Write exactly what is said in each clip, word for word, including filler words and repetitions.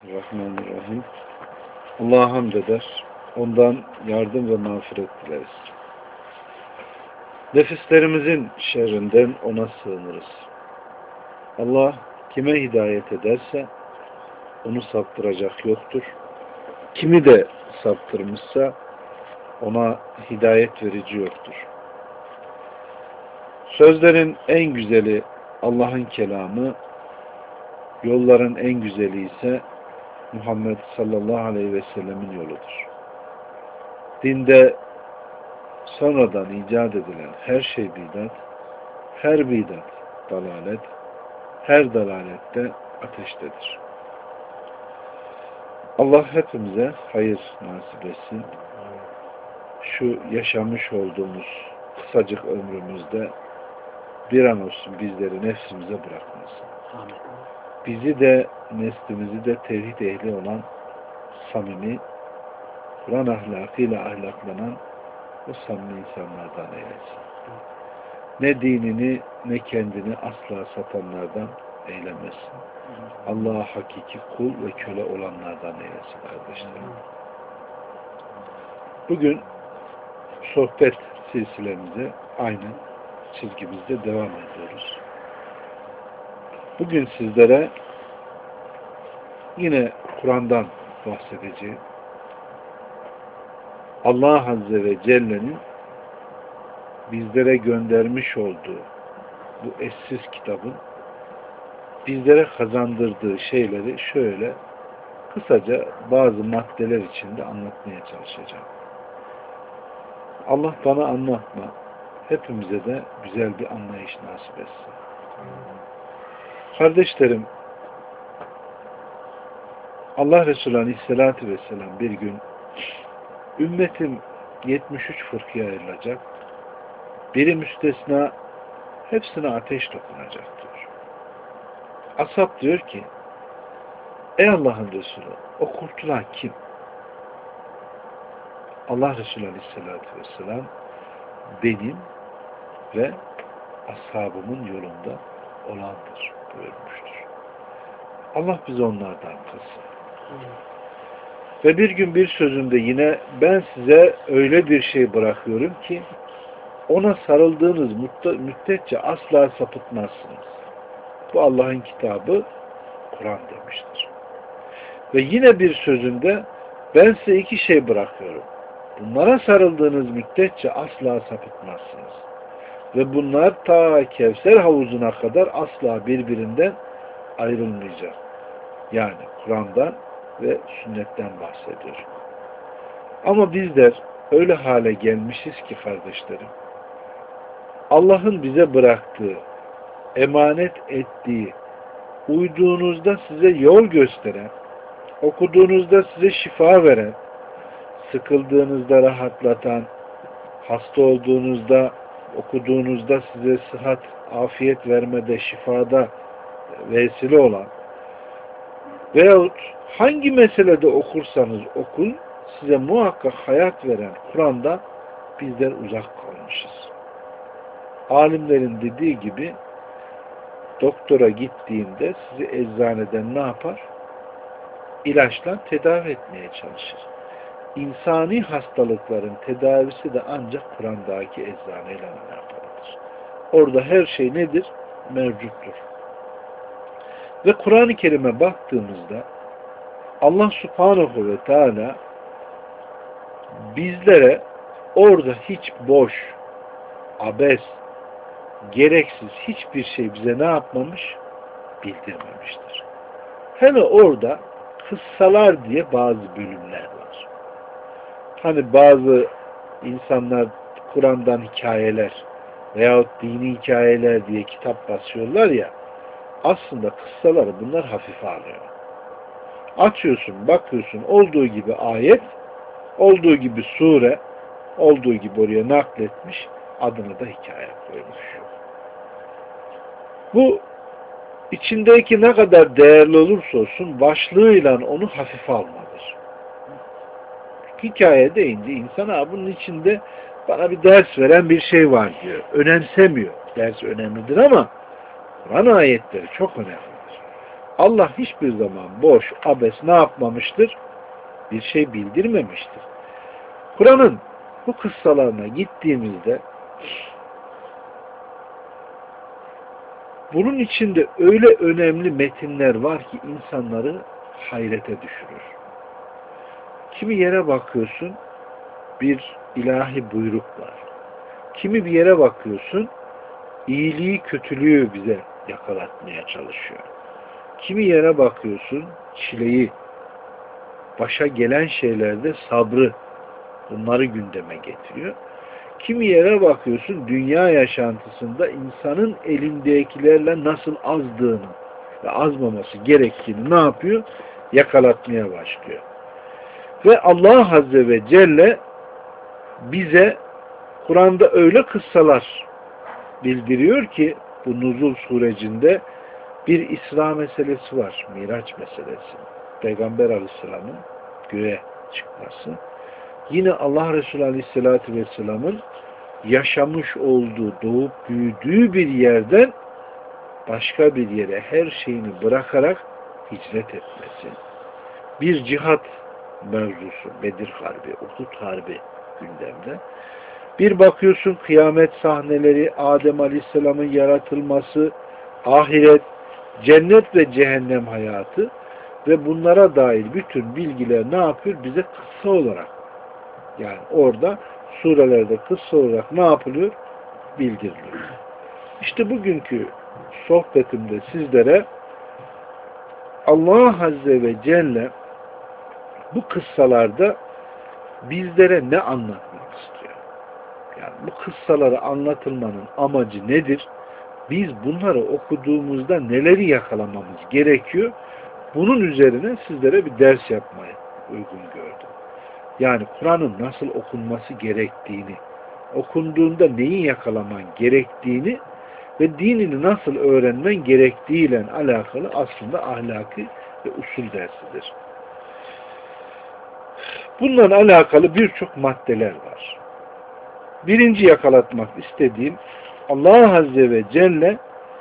Bismillahirrahmanirrahim. Allah'a hamd eder. Ondan yardım ve mağfiret dileriz. Nefislerimizin şerrinden ona sığınırız. Allah kime hidayet ederse onu saptıracak yoktur. Kimi de saptırmışsa ona hidayet verici yoktur. Sözlerin en güzeli Allah'ın kelamı, yolların en güzeli ise Muhammed sallallahu aleyhi ve sellemin yoludur. Dinde sonradan icat edilen her şey bidat, her bidat dalalet, her dalalette ateştedir. Allah hepimize hayır nasip etsin. Şu yaşamış olduğumuz kısacık ömrümüzde bir an olsun bizleri nefsimize bırakmasın. Bizi de neslimizi de tevhid ehli olan samimi, Kur'an ahlakıyla ahlaklanan o samimi insanlardan eylesin. Ne dinini ne kendini asla satanlardan eylemesin. Allah'a hakiki kul ve köle olanlardan eylesin kardeşlerim. Bugün sohbet silsilemize aynı çizgimizde devam ediyoruz. Bugün sizlere yine Kur'an'dan bahsedeceğim. Allah Azze ve Celle'nin bizlere göndermiş olduğu bu eşsiz kitabın bizlere kazandırdığı şeyleri şöyle kısaca bazı maddeler içinde anlatmaya çalışacağım. Allah bana anlatma, hepimize de güzel bir anlayış nasip etsin. Kardeşlerim, Allah Resulü Aleyhisselatü Vesselam bir gün ümmetim yetmiş üç fırkaya ayrılacak, biri müstesna hepsine ateş dokunacak diyor. Ashab diyor ki, ey Allah'ın Resulü, o kurtulan kim? Allah Resulü Aleyhisselatü Vesselam benim ve ashabımın yolunda olandır buyurmuştur. Allah bizi onlardan kılsın. Ve bir gün bir sözünde yine ben size öyle bir şey bırakıyorum ki ona sarıldığınız müddetçe asla sapıtmazsınız. Bu Allah'ın kitabı Kur'an demiştir. Ve yine bir sözünde ben size iki şey bırakıyorum. Bunlara sarıldığınız müddetçe asla sapıtmazsınız. Ve bunlar ta Kevser havuzuna kadar asla birbirinden ayrılmayacak. Yani Kur'an'dan ve sünnetten bahsediyor. Ama bizler öyle hale gelmişiz ki kardeşlerim, Allah'ın bize bıraktığı, emanet ettiği, uyduğunuzda size yol gösteren, okuduğunuzda size şifa veren, sıkıldığınızda rahatlatan, hasta olduğunuzda, okuduğunuzda size sıhhat, afiyet vermede, şifada vesile olan veyahut hangi meselede okursanız okun, size muhakkak hayat veren Kur'an'dan bizler uzak kalmışız. Alimlerin dediği gibi doktora gittiğinde sizi eczaneden ne yapar? İlaçla tedavi etmeye çalışır. İnsani hastalıkların tedavisi de ancak Kur'an'daki eczaneyle alakalıdır. Orada her şey nedir? Mevcuttur. Ve Kur'an-ı Kerim'e baktığımızda Allah Subhanahu ve Teala bizlere orada hiç boş, abes, gereksiz hiçbir şey bize ne yapmamış? Bildirmemiştir. Hele orada kıssalar diye bazı bölümler var. Hani bazı insanlar Kur'an'dan hikayeler veyahut dini hikayeler diye kitap basıyorlar ya, aslında kıssaları bunlar hafife alıyor. Açıyorsun, bakıyorsun, olduğu gibi ayet, olduğu gibi sure, olduğu gibi oraya nakletmiş, adını da hikaye koymuş. Bu içindeki ne kadar değerli olursa olsun başlığıyla onu hafife almadır. Hikaye deyince insan ha bunun içinde bana bir ders veren bir şey var diyor. Önemsemiyor. Ders önemlidir ama Kur'an ayetleri çok önemlidir. Allah hiçbir zaman boş, abes ne yapmamıştır? Bir şey bildirmemiştir. Kur'an'ın bu kıssalarına gittiğimizde bunun içinde öyle önemli metinler var ki insanları hayrete düşürür. Kimi yere bakıyorsun bir ilahi buyruk var. Kimi bir yere bakıyorsun iyiliği kötülüğü bize yakalatmaya çalışıyor. Kimi yere bakıyorsun çileyi, başa gelen şeylerde sabrı, bunları gündeme getiriyor. Kimi yere bakıyorsun dünya yaşantısında insanın elindekilerle nasıl azdığını ve azmaması gerektiğini ne yapıyor? Yakalatmaya başlıyor. Ve Allah Azze ve Celle bize Kur'an'da öyle kıssalar bildiriyor ki bu nuzul sürecinde bir İsra meselesi var, Miraç meselesi. Peygamber Aleyhisselam'ın göğe çıkması. Yine Allah Resulü Aleyhisselatü Vesselam'ın yaşamış olduğu, doğup büyüdüğü bir yerden başka bir yere her şeyini bırakarak hicret etmesi. Bir cihat mevzusu, Bedir Harbi, Uhud Harbi gündemde. Bir bakıyorsun kıyamet sahneleri, Adem Aleyhisselam'ın yaratılması, ahiret, cennet ve cehennem hayatı ve bunlara dair bütün bilgiler ne yapıyor? Bize kısa olarak, yani orada surelerde kısa olarak ne yapılıyor? Bildiriliyor. İşte bugünkü sohbetimde sizlere Allah Azze ve Celle bu kıssalarda bizlere ne anlatmak istiyor? Yani bu kıssaları anlatılmanın amacı nedir? Biz bunları okuduğumuzda neleri yakalamamız gerekiyor? Bunun üzerine sizlere bir ders yapmayı uygun gördüm. Yani Kur'an'ın nasıl okunması gerektiğini, okunduğunda neyi yakalaman gerektiğini ve dinini nasıl öğrenmen gerektiğiyle alakalı aslında ahlaki ve usul dersidir. Bununla alakalı birçok maddeler var. Birinci yakalatmak istediğim, Allah Azze ve Celle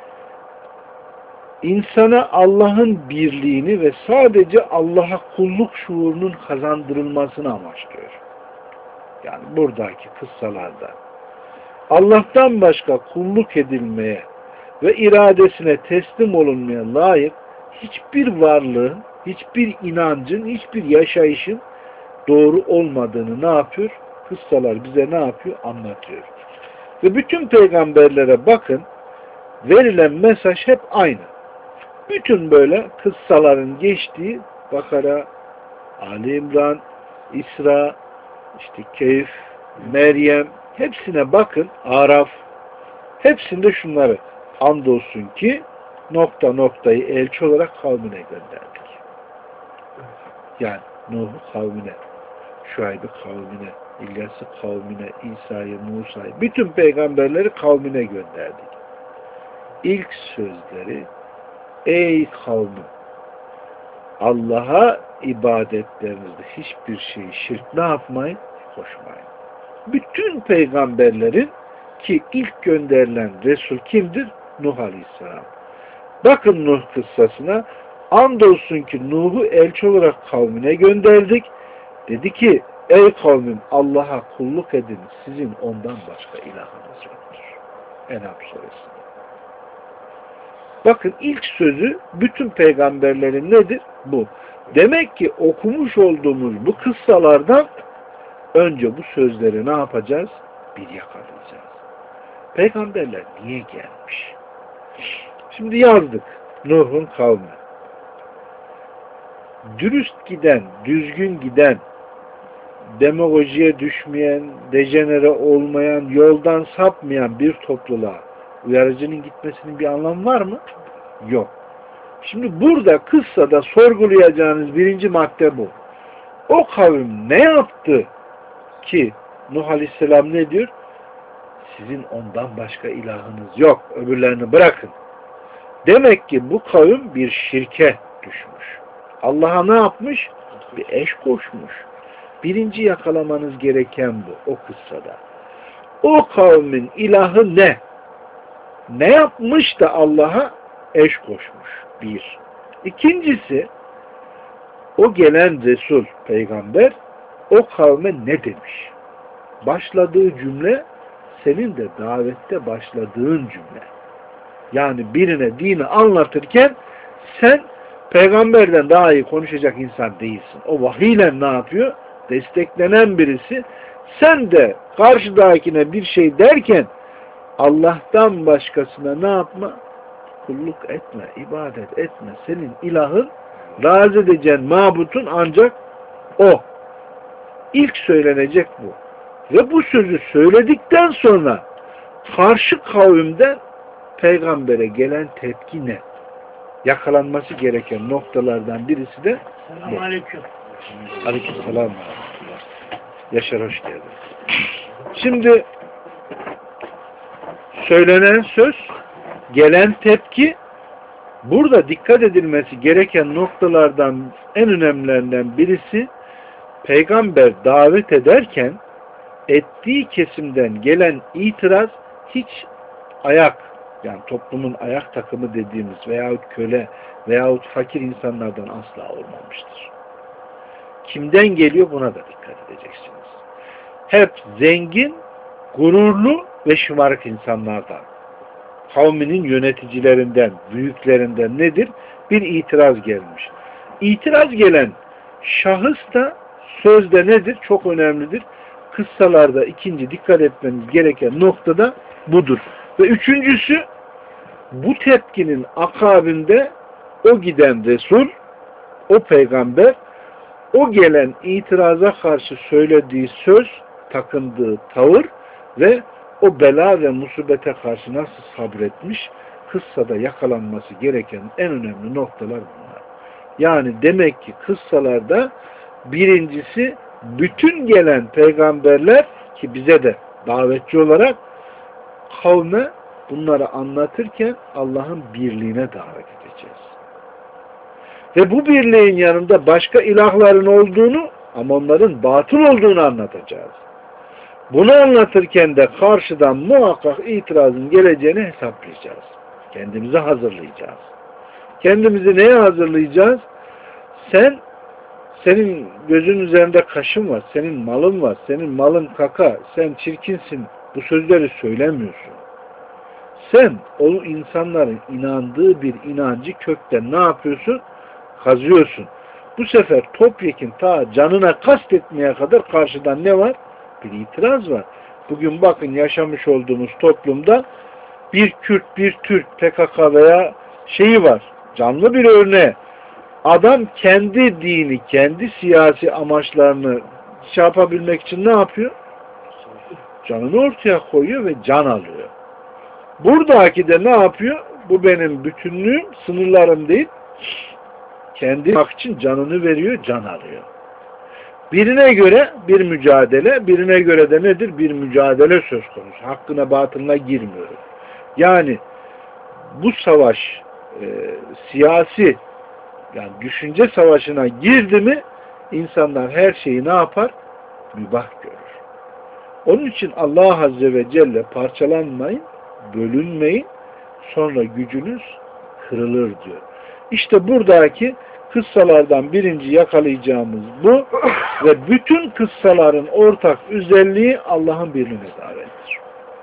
insana Allah'ın birliğini ve sadece Allah'a kulluk şuurunun kazandırılmasını amaçlıyor. Yani buradaki kıssalarda Allah'tan başka kulluk edilmeye ve iradesine teslim olunmaya layık hiçbir varlığın, hiçbir inancın, hiçbir yaşayışın doğru olmadığını ne yapıyor? Kıssalar bize ne yapıyor? Anlatıyor. Ve bütün peygamberlere bakın, verilen mesaj hep aynı. Bütün böyle kıssaların geçtiği Bakara, Ali İmran, İsra, işte Keyf, Meryem, hepsine bakın, Araf, hepsinde şunları, andolsun ki nokta noktayı elçi olarak kavmine gönderdik. Yani Nuh'u kavmine, Şuayb'ı kavmine, İlyas'ı kavmine, İsa'yı, Musa'yı, bütün peygamberleri kavmine gönderdik. İlk sözleri, ey kavmim, Allah'a ibadetlerinizde hiçbir şeyi şirk ne yapmayın? Koşmayın. Bütün peygamberlerin ki ilk gönderilen Resul kimdir? Nuh Aleyhisselam. Bakın Nuh kıssasına, andolsun ki Nuh'u elçi olarak kavmine gönderdik. Dedi ki, ey kavmim Allah'a kulluk edin, sizin ondan başka ilahınız yoktur. En'am suresinde. Bakın ilk sözü bütün peygamberlerin nedir? Bu. Demek ki okumuş olduğumuz bu kıssalardan önce bu sözleri ne yapacağız? Bir yakalayacağız. Peygamberler niye gelmiş? Şimdi yazdık. Nuh'un kavmi. Dürüst giden, düzgün giden, demagojiye düşmeyen, dejenere olmayan, yoldan sapmayan bir topluluğa uyarıcının gitmesinin bir anlamı var mı? Yok. Şimdi burada kıssada sorgulayacağınız birinci madde bu. O kavim ne yaptı ki Nuh Aleyhisselam ne diyor? Sizin ondan başka ilahınız yok. Öbürlerini bırakın. Demek ki bu kavim bir şirke düşmüş. Allah'a ne yapmış? Bir eş koşmuş. Birinci yakalamanız gereken bu o kıssada. O kavmin ilahı ne? Ne yapmış da Allah'a eş koşmuş? Bir. İkincisi, o gelen Resul, peygamber o kavme ne demiş? Başladığı cümle senin de davette başladığın cümle. Yani birine dini anlatırken sen peygamberden daha iyi konuşacak insan değilsin. O vahiyle ne yapıyor? Desteklenen birisi. Sen de karşıdakine bir şey derken Allah'tan başkasına ne yapma? Kulluk etme, ibadet etme. Senin ilahın, razı edeceğin mabutun ancak o. İlk söylenecek bu. Ve bu sözü söyledikten sonra karşı kavimden peygambere gelen tepki ne? Yakalanması gereken noktalardan birisi de bu. Aleyküm. Aleykümselam. Yaşar, hoş geldin. Şimdi söylenen söz, gelen tepki, burada dikkat edilmesi gereken noktalardan en önemlilerinden birisi, peygamber davet ederken ettiği kesimden gelen itiraz hiç ayak, yani toplumun ayak takımı dediğimiz veyahut köle veyahut fakir insanlardan asla olmamıştır. Kimden geliyor buna da dikkat edeceksiniz. Hep zengin, gururlu ve şımarık insanlardan, kavminin yöneticilerinden, büyüklerinden nedir? Bir itiraz gelmiş. İtiraz gelen şahıs da sözde nedir? Çok önemlidir. Kıssalarda ikinci dikkat etmeniz gereken noktada budur. Ve üçüncüsü, bu tepkinin akabinde o giden Resul, o peygamber, o gelen itiraza karşı söylediği söz, takındığı tavır ve o bela ve musibete karşı nasıl sabretmiş, kıssada yakalanması gereken en önemli noktalar bunlar. Yani demek ki kıssalarda birincisi, bütün gelen peygamberler ki bize de davetçi olarak kavme bunları anlatırken Allah'ın birliğine davet edeceğiz. Ve bu birliğin yanında başka ilahların olduğunu ama onların batıl olduğunu anlatacağız. Bunu anlatırken de karşıdan muhakkak itirazın geleceğini hesaplayacağız. Kendimizi hazırlayacağız. Kendimizi neye hazırlayacağız? Sen, senin gözün üzerinde kaşın var, senin malın var, senin malın kaka, sen çirkinsin, bu sözleri söylemiyorsun. Sen o insanların inandığı bir inancı kökten ne yapıyorsun? Kazıyorsun. Bu sefer topyekin ta canına kastetmeye kadar karşıdan ne var? Bir itiraz var. Bugün bakın yaşamış olduğumuz toplumda bir Kürt, bir Türk, P K K veya şeyi var. Canlı bir örneği. Adam kendi dini, kendi siyasi amaçlarını şey yapabilmek için ne yapıyor? Canını ortaya koyuyor ve can alıyor. Buradaki de ne yapıyor? Bu benim bütünlüğüm, sınırlarım değil. Kendi hak için canını veriyor, can alıyor. Birine göre bir mücadele, birine göre de nedir? Bir mücadele söz konusu. Hakkına batılına girmiyorum. Yani bu savaş e, siyasi, yani düşünce savaşına girdi mi insanlar her şeyi ne yapar? Mübah görür. Onun için Allah Azze ve Celle parçalanmayın, bölünmeyin, sonra gücünüz kırılır diyor. İşte buradaki kıssalardan birinci yakalayacağımız bu ve bütün kıssaların ortak özelliği Allah'ın birliğine davettir.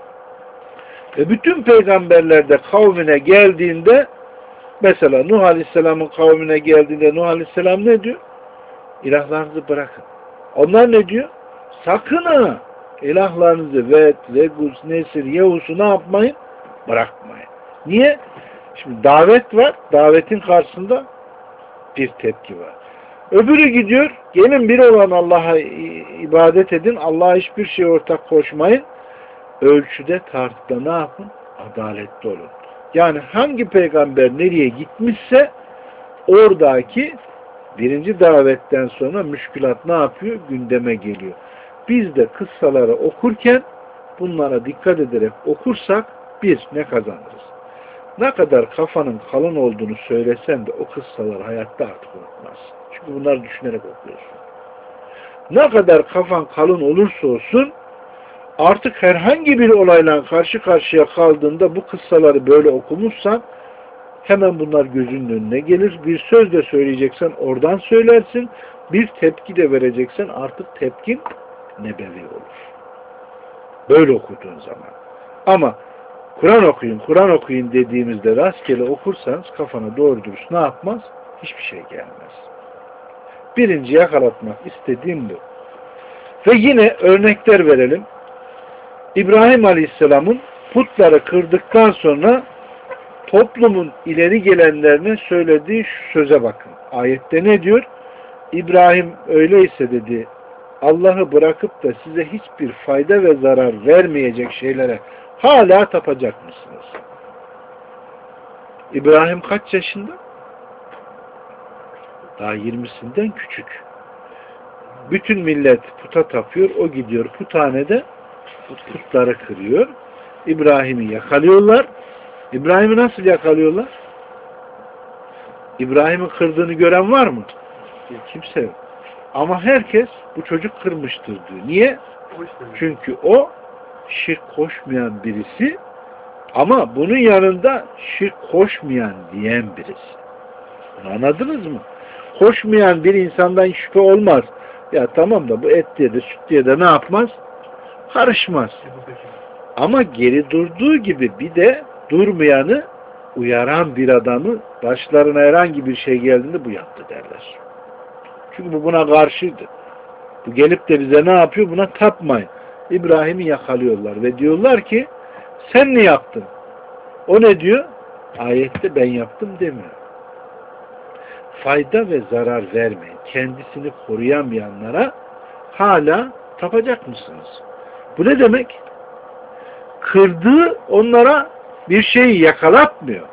Ve bütün peygamberler de kavmine geldiğinde, mesela Nuh Aleyhisselam'ın kavmine geldiğinde Nuh Aleyhisselam ne diyor? İlahlarınızı bırakın. Onlar ne diyor? Sakın ha! İlahlarınızı Vet, Vegus, Nesir, Yehus'u ne yapmayın? Bırakmayın. Niye? Şimdi davet var. Davetin karşısında bir tepki var. Öbürü gidiyor. Gelin bir olan Allah'a ibadet edin. Allah'a hiçbir şey ortak koşmayın. Ölçüde tartıda ne yapın? Adaletli olun. Yani hangi peygamber nereye gitmişse oradaki birinci davetten sonra müşkülat ne yapıyor? Gündeme geliyor. Biz de kıssaları okurken bunlara dikkat ederek okursak bir, ne kazanırız? Ne kadar kafanın kalın olduğunu söylesen de o kıssaları hayatta artık unutmazsın. Çünkü bunları düşünerek okuyorsun. Ne kadar kafan kalın olursa olsun artık herhangi bir olayla karşı karşıya kaldığında bu kıssaları böyle okumuşsan Hemen bunlar gözünün önüne gelir. Bir söz de söyleyeceksen oradan söylersin. Bir tepki de vereceksen artık tepkin nebevi olur. Böyle okuduğun zaman. Ama Kur'an okuyun, Kur'an okuyun dediğimizde rastgele okursanız kafana doğru dürüst ne yapmaz? Hiçbir şey gelmez. Birinci yakalatmak istediğim bu. Ve yine örnekler verelim. İbrahim Aleyhisselam'ın putları kırdıktan sonra toplumun ileri gelenlerine söylediği şu söze bakın. Ayette ne diyor? İbrahim öyleyse dedi, Allah'ı bırakıp da size hiçbir fayda ve zarar vermeyecek şeylere hala tapacak mısınız? İbrahim kaç yaşında? Daha yirmisinden küçük. Bütün millet puta tapıyor. O gidiyor puthanede putları kırıyor. İbrahim'i yakalıyorlar. İbrahim'i nasıl yakalıyorlar? İbrahim'in kırdığını gören var mı? Kimse yok. Ama herkes bu çocuk kırmıştır diyor. Niye? Çünkü o şirk koşmayan birisi ama bunun yanında şirk koşmayan diyen birisi. Bunu anladınız mı? Koşmayan bir insandan şüphe olmaz. Ya tamam da bu et diye de süt diye de ne yapmaz? Karışmaz. Ama geri durduğu gibi bir de durmayanı uyaran bir adamı başlarına herhangi bir şey geldiğinde bu yaptı derler. Çünkü bu buna karşıydı. Bu gelip de bize ne yapıyor? Buna tapmayın. İbrahim'i yakalıyorlar ve diyorlar ki sen ne yaptın? O ne diyor? Ayette ben yaptım demiyor. Fayda ve zarar vermeyin. Kendisini koruyamayanlara hala tapacak mısınız? Bu ne demek? Kırdığı onlara bir şeyi yakalatmıyor.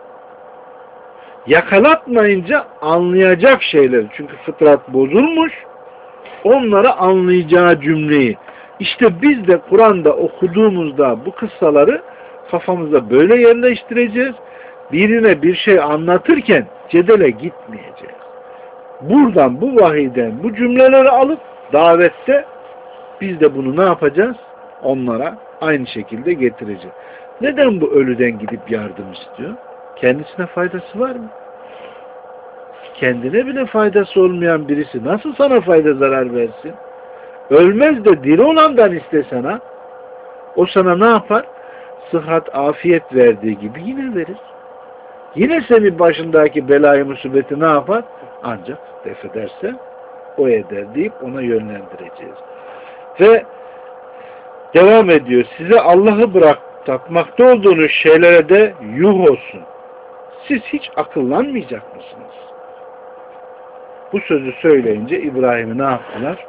Yakalatmayınca anlayacak şeyler. Çünkü fıtrat bozulmuş. Onlara anlayacağı cümleyi. İşte biz de Kur'an'da okuduğumuzda bu kıssaları kafamızda böyle yerleştireceğiz. Birine bir şey anlatırken cedele gitmeyeceğiz. Buradan, bu vahiyden bu cümleleri alıp davette biz de bunu ne yapacağız? Onlara aynı şekilde getireceğiz. Neden bu ölüden gidip yardım istiyor? Kendisine faydası var mı? Kendine bile faydası olmayan birisi nasıl sana fayda zarar versin? Ölmez de diri olandan istesene, o sana ne yapar? Sıhhat, afiyet verdiği gibi yine verir. Yine senin başındaki belayı musibeti ne yapar? Ancak def ederse o eder deyip ona yönlendireceğiz. Ve devam ediyor. Size Allah'ı bırak tapmakta olduğunuz şeylere de yuh olsun. Siz hiç akıllanmayacak mısınız? Bu sözü söyleyince İbrahim'i ne yaptılar?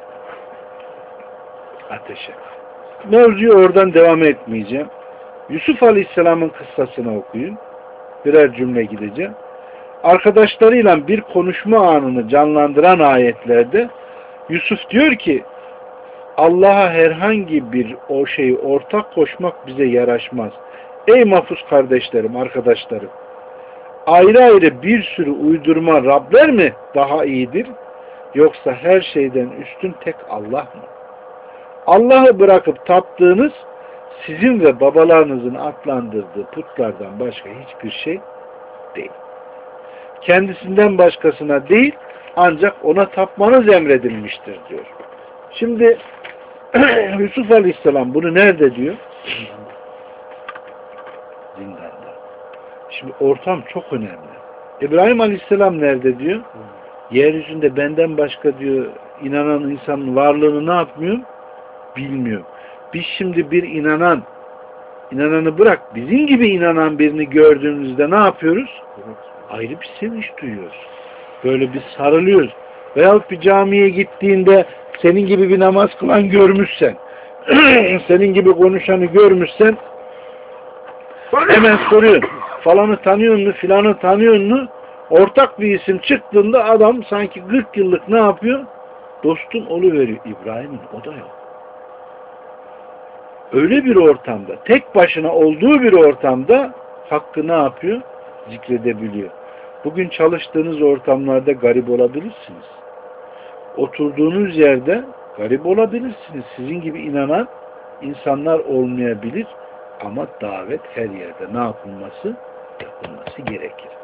Ateşe. Mevzuyu oradan devam etmeyeceğim. Yusuf Aleyhisselam'ın kıssasını okuyun. Birer cümle gideceğim. Arkadaşlarıyla bir konuşma anını canlandıran ayetlerde Yusuf diyor ki Allah'a herhangi bir o şeyi ortak koşmak bize yaraşmaz. Ey mahfuz kardeşlerim, arkadaşlarım, ayrı ayrı bir sürü uydurma Rabler mi daha iyidir? Yoksa her şeyden üstün tek Allah mı? Allah'ı bırakıp taptığınız sizin ve babalarınızın adlandırdığı putlardan başka hiçbir şey değil. Kendisinden başkasına değil, ancak ona tapmanız emredilmiştir diyor. Şimdi Yusuf Aleyhisselam bunu nerede diyor? Zindanda. Şimdi ortam çok önemli. İbrahim Aleyhisselam nerede diyor? Yeryüzünde benden başka diyor inanan insanın varlığını ne yapmıyor? Bilmiyor. Biz şimdi bir inanan, inananı bırak, bizim gibi inanan birini gördüğümüzde ne yapıyoruz? Ayrı bir sevinç duyuyoruz. Böyle bir sarılıyoruz. Veyahut bir camiye gittiğinde senin gibi bir namaz kılan görmüşsen, senin gibi konuşanı görmüşsen hemen soruyorsun. Falanı tanıyor mu, filanı tanıyor mu? Ortak bir isim çıktığında adam sanki kırk yıllık ne yapıyor? Dostun oluveriyor. İbrahim'in o da yok. Öyle bir ortamda, tek başına olduğu bir ortamda hakkı ne yapıyor? Zikredebiliyor. Bugün çalıştığınız ortamlarda garip olabilirsiniz. Oturduğunuz yerde garip olabilirsiniz. Sizin gibi inanan insanlar olmayabilir ama davet her yerde ne yapılması? Yapılması gerekir.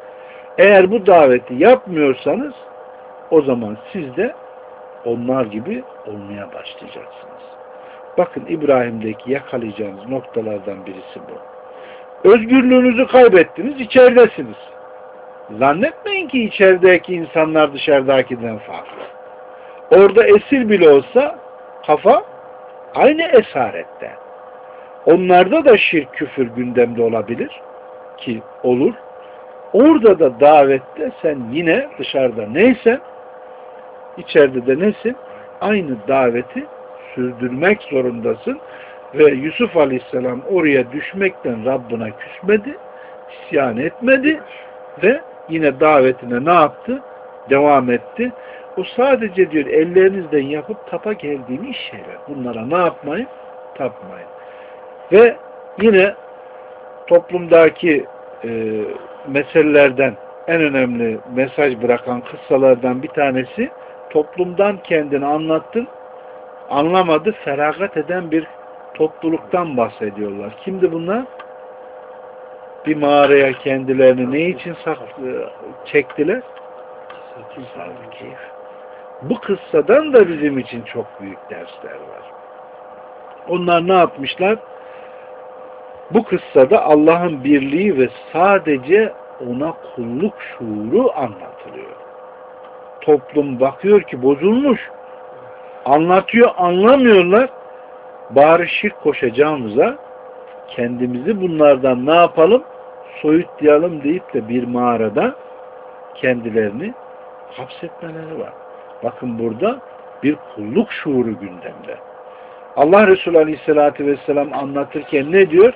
Eğer bu daveti yapmıyorsanız o zaman siz de onlar gibi olmaya başlayacaksınız. Bakın İbrahim'deki yakalayacağınız noktalardan birisi bu. Özgürlüğünüzü kaybettiniz, içeridesiniz. Zannetmeyin ki içerideki insanlar dışarıdakinden farklı. Orada esir bile olsa kafa aynı esarette. Onlarda da şirk, küfür gündemde olabilir ki olur. Orada da davette sen yine dışarıda neysen içeride de nesin? Aynı daveti sürdürmek zorundasın. Ve Yusuf Aleyhisselam oraya düşmekten Rabbine küsmedi, isyan etmedi ve yine davetine ne yaptı? Devam etti. O sadece diyor ellerinizden yapıp tapa geldiğini iş şeyler. Bunlara ne yapmayın? Tapmayın. Ve yine toplumdaki e, meselelerden en önemli mesaj bırakan kıssalardan bir tanesi toplumdan kendini anlattın, anlamadı, feragat eden bir topluluktan bahsediyorlar. Kimdi bunlar? Bir mağaraya kendilerini ne için saklı, çektiler? Ashab-ı Kehf. Bu kıssadan da bizim için çok büyük dersler var. Onlar ne yapmışlar? Bu kıssada Allah'ın birliği ve sadece ona kulluk şuuru anlatılıyor. Toplum bakıyor ki bozulmuş. Anlatıyor, anlamıyorlar. Bari şirk koşacağımıza kendimizi bunlardan ne yapalım? Soyutlayalım deyip de bir mağarada kendilerini hapsetmeleri var. Bakın burada bir kulluk şuuru gündemde. Allah Resulü Aleyhisselatü Vesselam anlatırken ne diyor?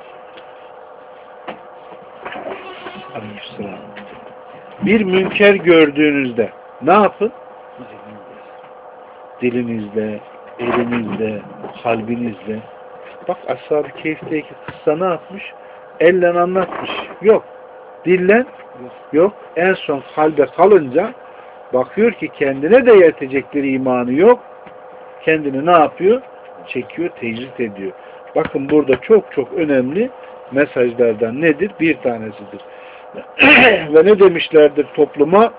Aleyhisselam. Bir münker gördüğünüzde ne yapın? Dilinizle, elinizle, kalbinizle. Bak Ashab-ı Kehf'teki kıssa ne yapmış? Elle anlatmış. Yok. Dillen yok. En son kalbe kalınca bakıyor ki kendine de yetecek bir imanı yok. Kendini ne yapıyor? Çekiyor, tecrit ediyor. Bakın burada çok çok önemli mesajlardan nedir? Bir tanesidir. Ve ne demişlerdir topluma?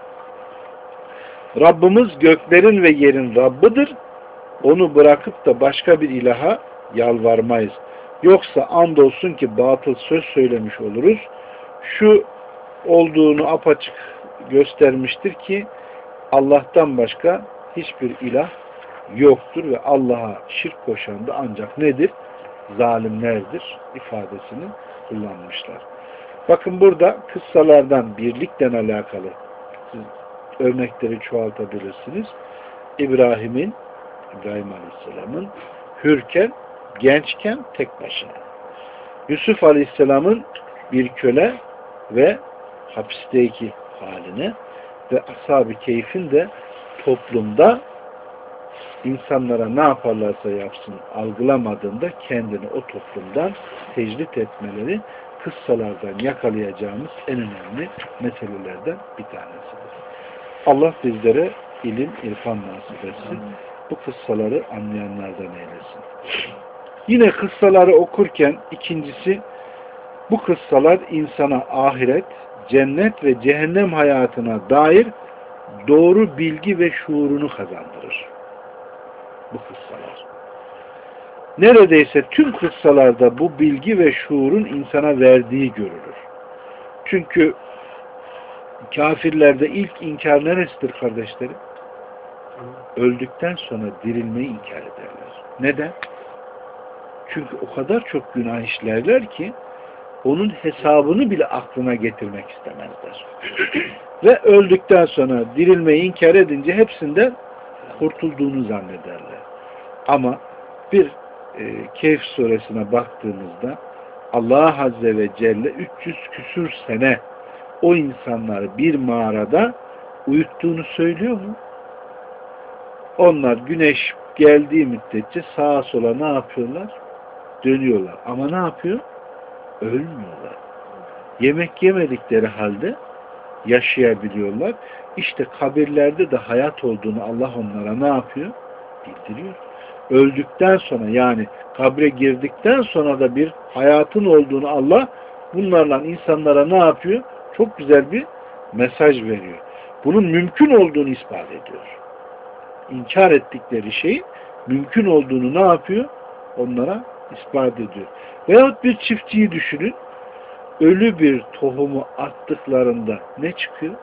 Rabbimiz göklerin ve yerin Rabbidir. Onu bırakıp da başka bir ilaha yalvarmayız. Yoksa andolsun ki batıl söz söylemiş oluruz. Şu olduğunu apaçık göstermiştir ki Allah'tan başka hiçbir ilah yoktur ve Allah'a şirk koşan da ancak nedir? Zalimlerdir ifadesini kullanmışlar. Bakın burada kıssalardan birlikten alakalı siz örnekleri çoğaltabilirsiniz. İbrahim'in, İbrahim Aleyhisselam'ın hürken, gençken tek başına. Yusuf Aleyhisselam'ın bir köle ve hapisteki haline ve Ashab-ı Kehf'in de toplumda insanlara ne yaparlarsa yapsın algılamadığında kendini o toplumdan tecrit etmeleri kıssalardan yakalayacağımız en önemli meselelerden bir tanesidir. Allah bizlere ilim, irfan nasip etsin. Bu kıssaları anlayanlardan eylesin. Yine kıssaları okurken ikincisi bu kıssalar insana ahiret, cennet ve cehennem hayatına dair doğru bilgi ve şuurunu kazandırır. Bu kıssalar. Neredeyse tüm kıssalarda bu bilgi ve şuurun insana verdiği görülür. Çünkü kafirlerde ilk inkar neresidir kardeşlerim? Öldükten sonra dirilmeyi inkar ederler. Neden? Çünkü o kadar çok günah işlerler ki onun hesabını bile aklına getirmek istemezler. Ve öldükten sonra dirilmeyi inkar edince hepsinden kurtulduğunu zannederler. Ama bir e, Kehf suresine baktığımızda Allah Azze ve Celle üç yüz küsür sene o insanları bir mağarada uyuttuğunu söylüyor mu? Onlar güneş geldiği müddetçe sağa sola ne yapıyorlar? Dönüyorlar. Ama ne yapıyor? Ölmüyorlar. Yemek yemedikleri halde yaşayabiliyorlar. İşte kabirlerde de hayat olduğunu Allah onlara ne yapıyor? Bildiriyor. Öldükten sonra yani kabre girdikten sonra da bir hayatın olduğunu Allah bunlarla insanlara ne yapıyor? Çok güzel bir mesaj veriyor. Bunun mümkün olduğunu ispat ediyor. İnkar ettikleri şeyin mümkün olduğunu ne yapıyor? Onlara ispat ediyor. Veyahut bir çiftçiyi düşünün. Ölü bir tohumu attıklarında ne çıkıyor?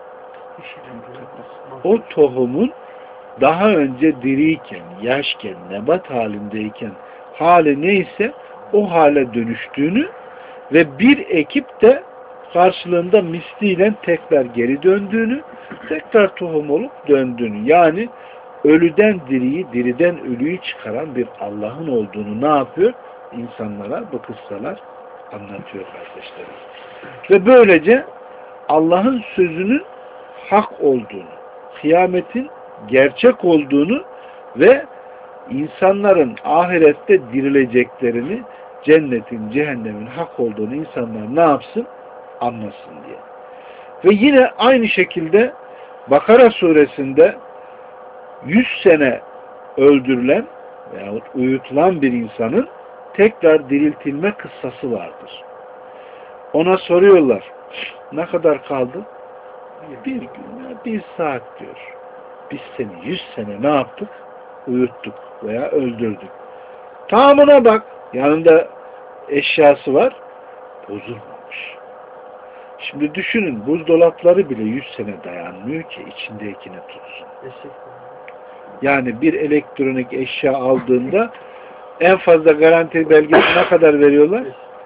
O tohumun daha önce diriyken, yaşken, nebat halindeyken hali neyse o hale dönüştüğünü ve bir ekip de karşılığında misliyle tekrar geri döndüğünü, tekrar tohum olup döndüğünü, yani ölüden diriyi, diriden ölüyü çıkaran bir Allah'ın olduğunu ne yapıyor? İnsanlara bu kıssalar anlatıyor kardeşlerim. Ve böylece Allah'ın sözünün hak olduğunu, kıyametin gerçek olduğunu ve insanların ahirette dirileceklerini, cennetin, cehennemin hak olduğunu insanlar ne yapsın? Anlasın diye. Ve yine aynı şekilde Bakara suresinde yüz sene öldürülen veyahut uyutulan bir insanın tekrar diriltilme kıssası vardır. Ona soruyorlar, ne kadar kaldı? Bir gün, bir saat diyor. Biz seni yüz sene ne yaptık? Uyuttuk veya öldürdük. Tamamına bak. Yanında eşyası var. Bozulmamış. Şimdi düşünün, buzdolapları bile yüz sene dayanmıyor ki içindekini tutsun. Yani bir elektronik eşya aldığında en fazla garanti belgesi ne kadar veriyorlar?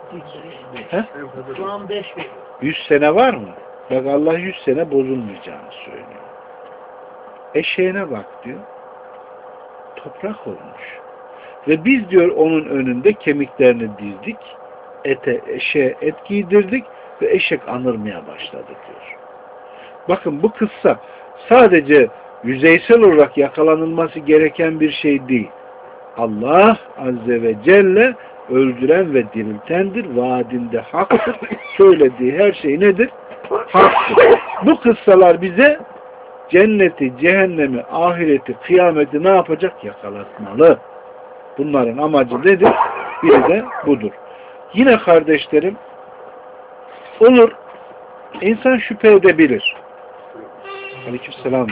Şu an beş bin. yüz sene var mı? Bak Allah yüz sene bozulmayacağını söylüyor. Eşeğine bak diyor. Toprak olmuş. Ve biz diyor onun önünde kemiklerini dizdik. Ete, eşeğe et giydirdik ve eşek anırmaya başladı diyor. Bakın bu kıssa sadece yüzeysel olarak yakalanılması gereken bir şey değil. Allah Azze ve Celle öldüren ve diriltendir. Vaadinde haktır. Söylediği her şey nedir? Haktır. Bu kıssalar bize cenneti, cehennemi, ahireti, kıyameti ne yapacak? Yakalatmalı. Bunların amacı nedir? Biri de budur. Yine kardeşlerim, olur, insan şüphe edebilir. Aleykümselam.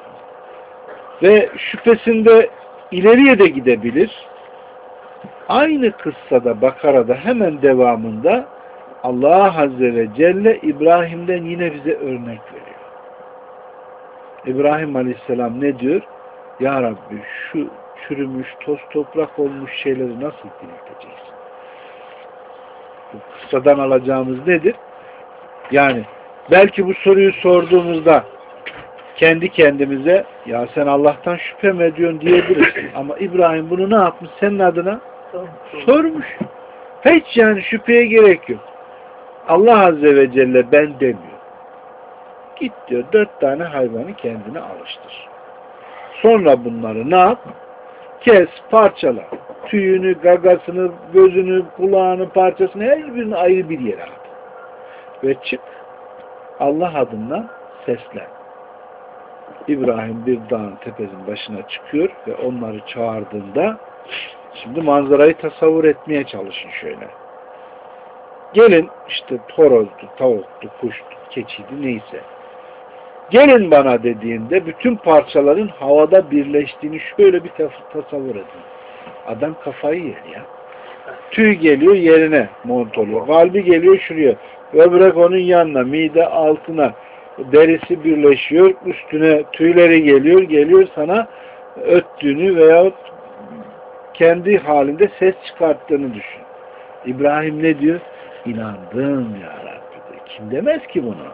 Ve şüphesinde ileriye de gidebilir. Aynı kıssada, Bakara'da hemen devamında Allah Azze ve Celle İbrahim'den yine bize örnek veriyor. İbrahim Aleyhisselam ne diyor? Ya Rabbi şu çürümüş, toz toprak olmuş şeyleri nasıl dirilteceksin? Bu kıssadan alacağımız nedir? Yani belki bu soruyu sorduğumuzda kendi kendimize ya sen Allah'tan şüphe mi ediyorsun diyebiliriz. Ama İbrahim bunu ne yapmış senin adına? Sormuş. Hiç yani şüpheye gerek yok. Allah Azze ve Celle ben demiyor. Git diyor dört tane hayvanı kendine alıştır. Sonra bunları ne yap? Kes, parçala. Tüyünü, gagasını, gözünü, kulağını, parçasını her birini ayrı bir yere at. Ve çık Allah adına seslen. İbrahim bir dağın tepesinin başına çıkıyor ve onları çağırdığında şimdi manzarayı tasavvur etmeye çalışın şöyle. Gelin işte horozdu, tavuktu, kuştu, keçiydi neyse. Gelin bana dediğinde bütün parçaların havada birleştiğini şöyle bir tasavvur edin. Adam kafayı yer ya. Tüy geliyor yerine mont oluyor. Kalbi geliyor şuraya. Böbrek onun yanına, mide altına, derisi birleşiyor, üstüne tüyleri geliyor, geliyor sana öttüğünü veyahut kendi halinde ses çıkarttığını düşün. İbrahim ne diyor? İnandım ya Rabbi diyor. Kim demez ki bunu?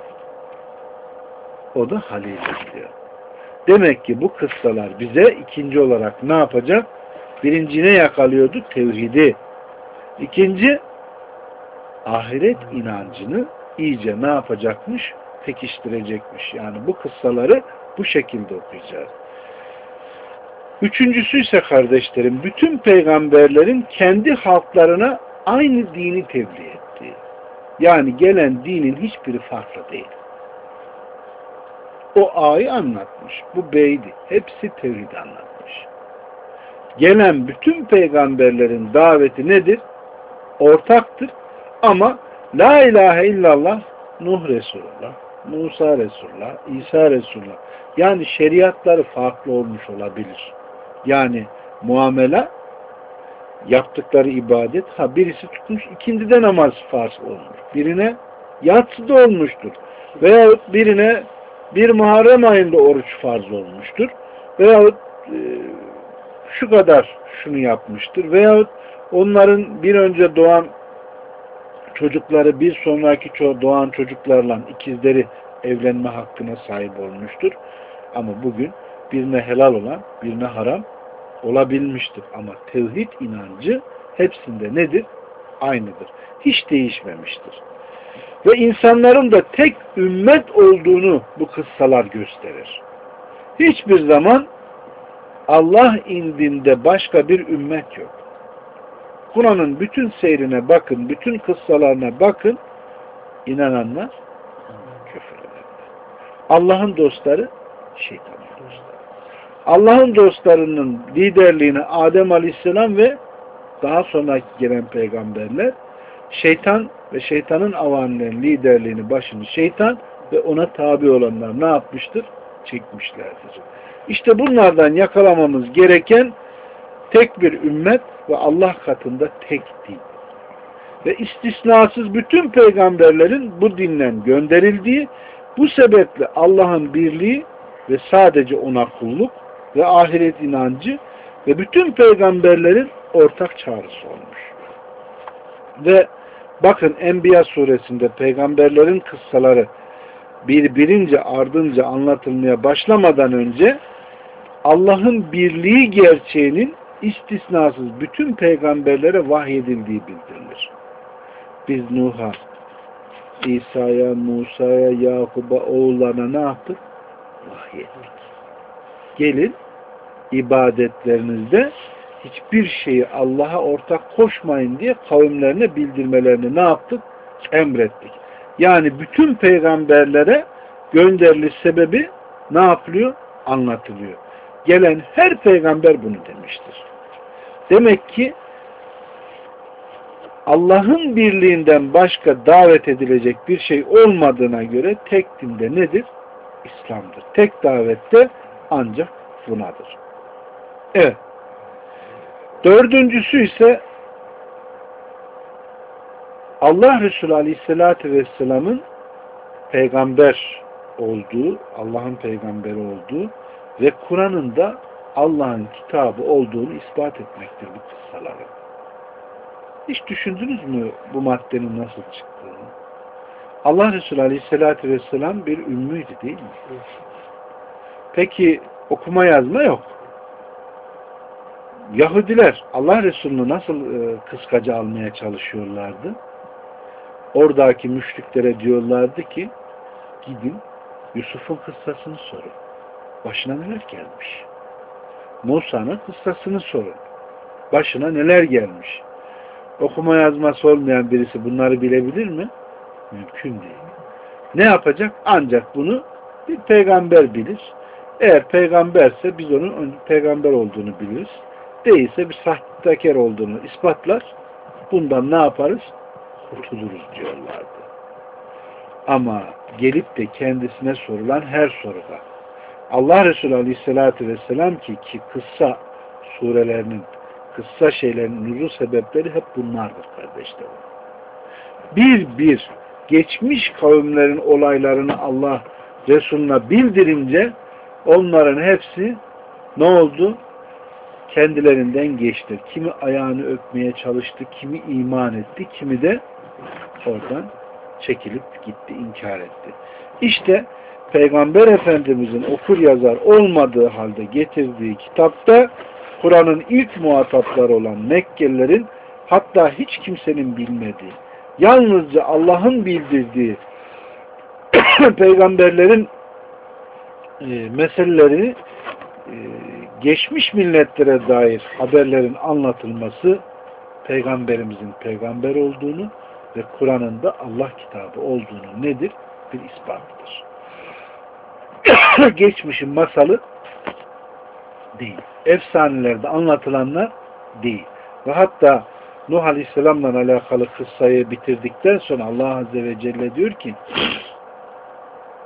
O da Halil diyor. Demek ki bu kıssalar bize ikinci olarak ne yapacak? Birinci ne yakalıyordu? Tevhidi. İkinci, ahiret inancını iyice ne yapacakmış? Pekiştirecekmiş. Yani bu kıssaları bu şekilde okuyacağız. Üçüncüsü ise kardeşlerim, bütün peygamberlerin kendi halklarına aynı dini tebliğ ettiği. Yani gelen dinin hiçbiri farklı değil. O A'yı anlatmış. Bu B'ydi. Hepsi tevhid anlatmış. Gelen bütün peygamberlerin daveti nedir? Ortaktır. Ama La ilahe illallah Nuh Resulullah, Musa Resulullah, İsa Resulullah. Yani şeriatları farklı olmuş olabilir. Yani muamele, yaptıkları ibadet, ha birisi tutmuş, ikindide namaz farz olmuş. Birine yatsıda olmuştur. Veyahut birine bir Muharrem ayında oruç farz olmuştur. Veyahut e, şu kadar şunu yapmıştır. Veyahut onların bir önce doğan çocukları bir sonraki doğan çocuklarla ikizleri evlenme hakkına sahip olmuştur. Ama bugün birine helal olan birine haram olabilmiştir. Ama tevhid inancı hepsinde nedir? Aynıdır. Hiç değişmemiştir. Ve insanların da tek ümmet olduğunu bu kıssalar gösterir. Hiçbir zaman Allah indinde başka bir ümmet yok. Kur'an'ın bütün seyrine bakın, bütün kıssalarına bakın, inananlar küfür ederler. Allah'ın dostları şeytanın dostları. Allah'ın dostlarının liderliğini Adem Aleyhisselam ve daha sonra gelen peygamberler, şeytan ve şeytanın avanilerin liderliğini başını şeytan ve ona tabi olanlar ne yapmıştır? Çekmişlerdir. İşte bunlardan yakalamamız gereken tek bir ümmet ve Allah katında tek din. Ve istisnasız bütün peygamberlerin bu dinden gönderildiği, bu sebeple Allah'ın birliği ve sadece ona kulluk ve ahiret inancı ve bütün peygamberlerin ortak çağrısı olmuş. Ve bakın Enbiya suresinde peygamberlerin kıssaları birbirince ardınca anlatılmaya başlamadan önce Allah'ın birliği gerçeğinin istisnasız bütün peygamberlere vahyedildiği bildirilir. Biz Nuh'a, İsa'ya, Musa'ya, Yakub'a, oğullarına ne yaptık? Vahyettik. Gelin ibadetlerinizde hiçbir şeyi Allah'a ortak koşmayın diye kavimlerine bildirmelerini ne yaptık? Emrettik. Yani bütün peygamberlere gönderiliş sebebi ne yapılıyor? Anlatılıyor. Gelen her peygamber bunu demiştir. Demek ki Allah'ın birliğinden başka davet edilecek bir şey olmadığına göre tek dinde nedir? İslam'dır. Tek davette ancak bunadır. Evet. Dördüncüsü ise Allah Resulü Aleyhisselatü Vesselam'ın peygamber olduğu, Allah'ın peygamberi olduğu ve Kur'an'ın da Allah'ın kitabı olduğunu ispat etmektir bu kıssaları. Hiç düşündünüz mü bu maddenin nasıl çıktığını? Allah Resulü Aleyhisselatü Vesselam bir ümmüydü değil mi? Peki okuma yazma yok. Yahudiler Allah Resulü'nü nasıl e, kıskaca almaya çalışıyorlardı? Oradaki müşriklere diyorlardı ki gidin Yusuf'un kıssasını sorun. Başına neler gelmiş? Musa'nın kıssasını sorun. Başına neler gelmiş? Okuma yazması olmayan birisi bunları bilebilir mi? Mümkün değil. Ne yapacak? Ancak bunu bir peygamber bilir. Eğer peygamberse biz onun peygamber olduğunu biliriz. Değilse bir sahtekar olduğunu ispatlar. Bundan ne yaparız? Kurtuluruz diyorlardı. Ama gelip de kendisine sorulan her soruda Allah Resulü Aleyhisselatü Vesselam ki ki kıssa surelerinin, kıssa şeylerin nüzul sebepleri hep bunlardır kardeşlerim. Bir bir geçmiş kavimlerin olaylarını Allah Resulüne bildirince onların hepsi ne oldu? Kendilerinden geçti. Kimi ayağını öpmeye çalıştı, kimi iman etti, kimi de oradan çekilip gitti, inkar etti. İşte Peygamber Efendimizin okur yazar olmadığı halde getirdiği kitapta Kur'an'ın ilk muhatapları olan Mekkelilerin hatta hiç kimsenin bilmediği, yalnızca Allah'ın bildirdiği peygamberlerin e, meseleleri e, geçmiş milletlere dair haberlerin anlatılması peygamberimizin peygamber olduğunu ve Kur'an'ın da Allah kitabı olduğunu nedir? Bir ispatıdır. Geçmişin masalı değil. Efsanelerde anlatılanlar değil. Ve hatta Nuh Aleyhisselam'la alakalı kıssayı bitirdikten sonra Allah Azze ve Celle diyor ki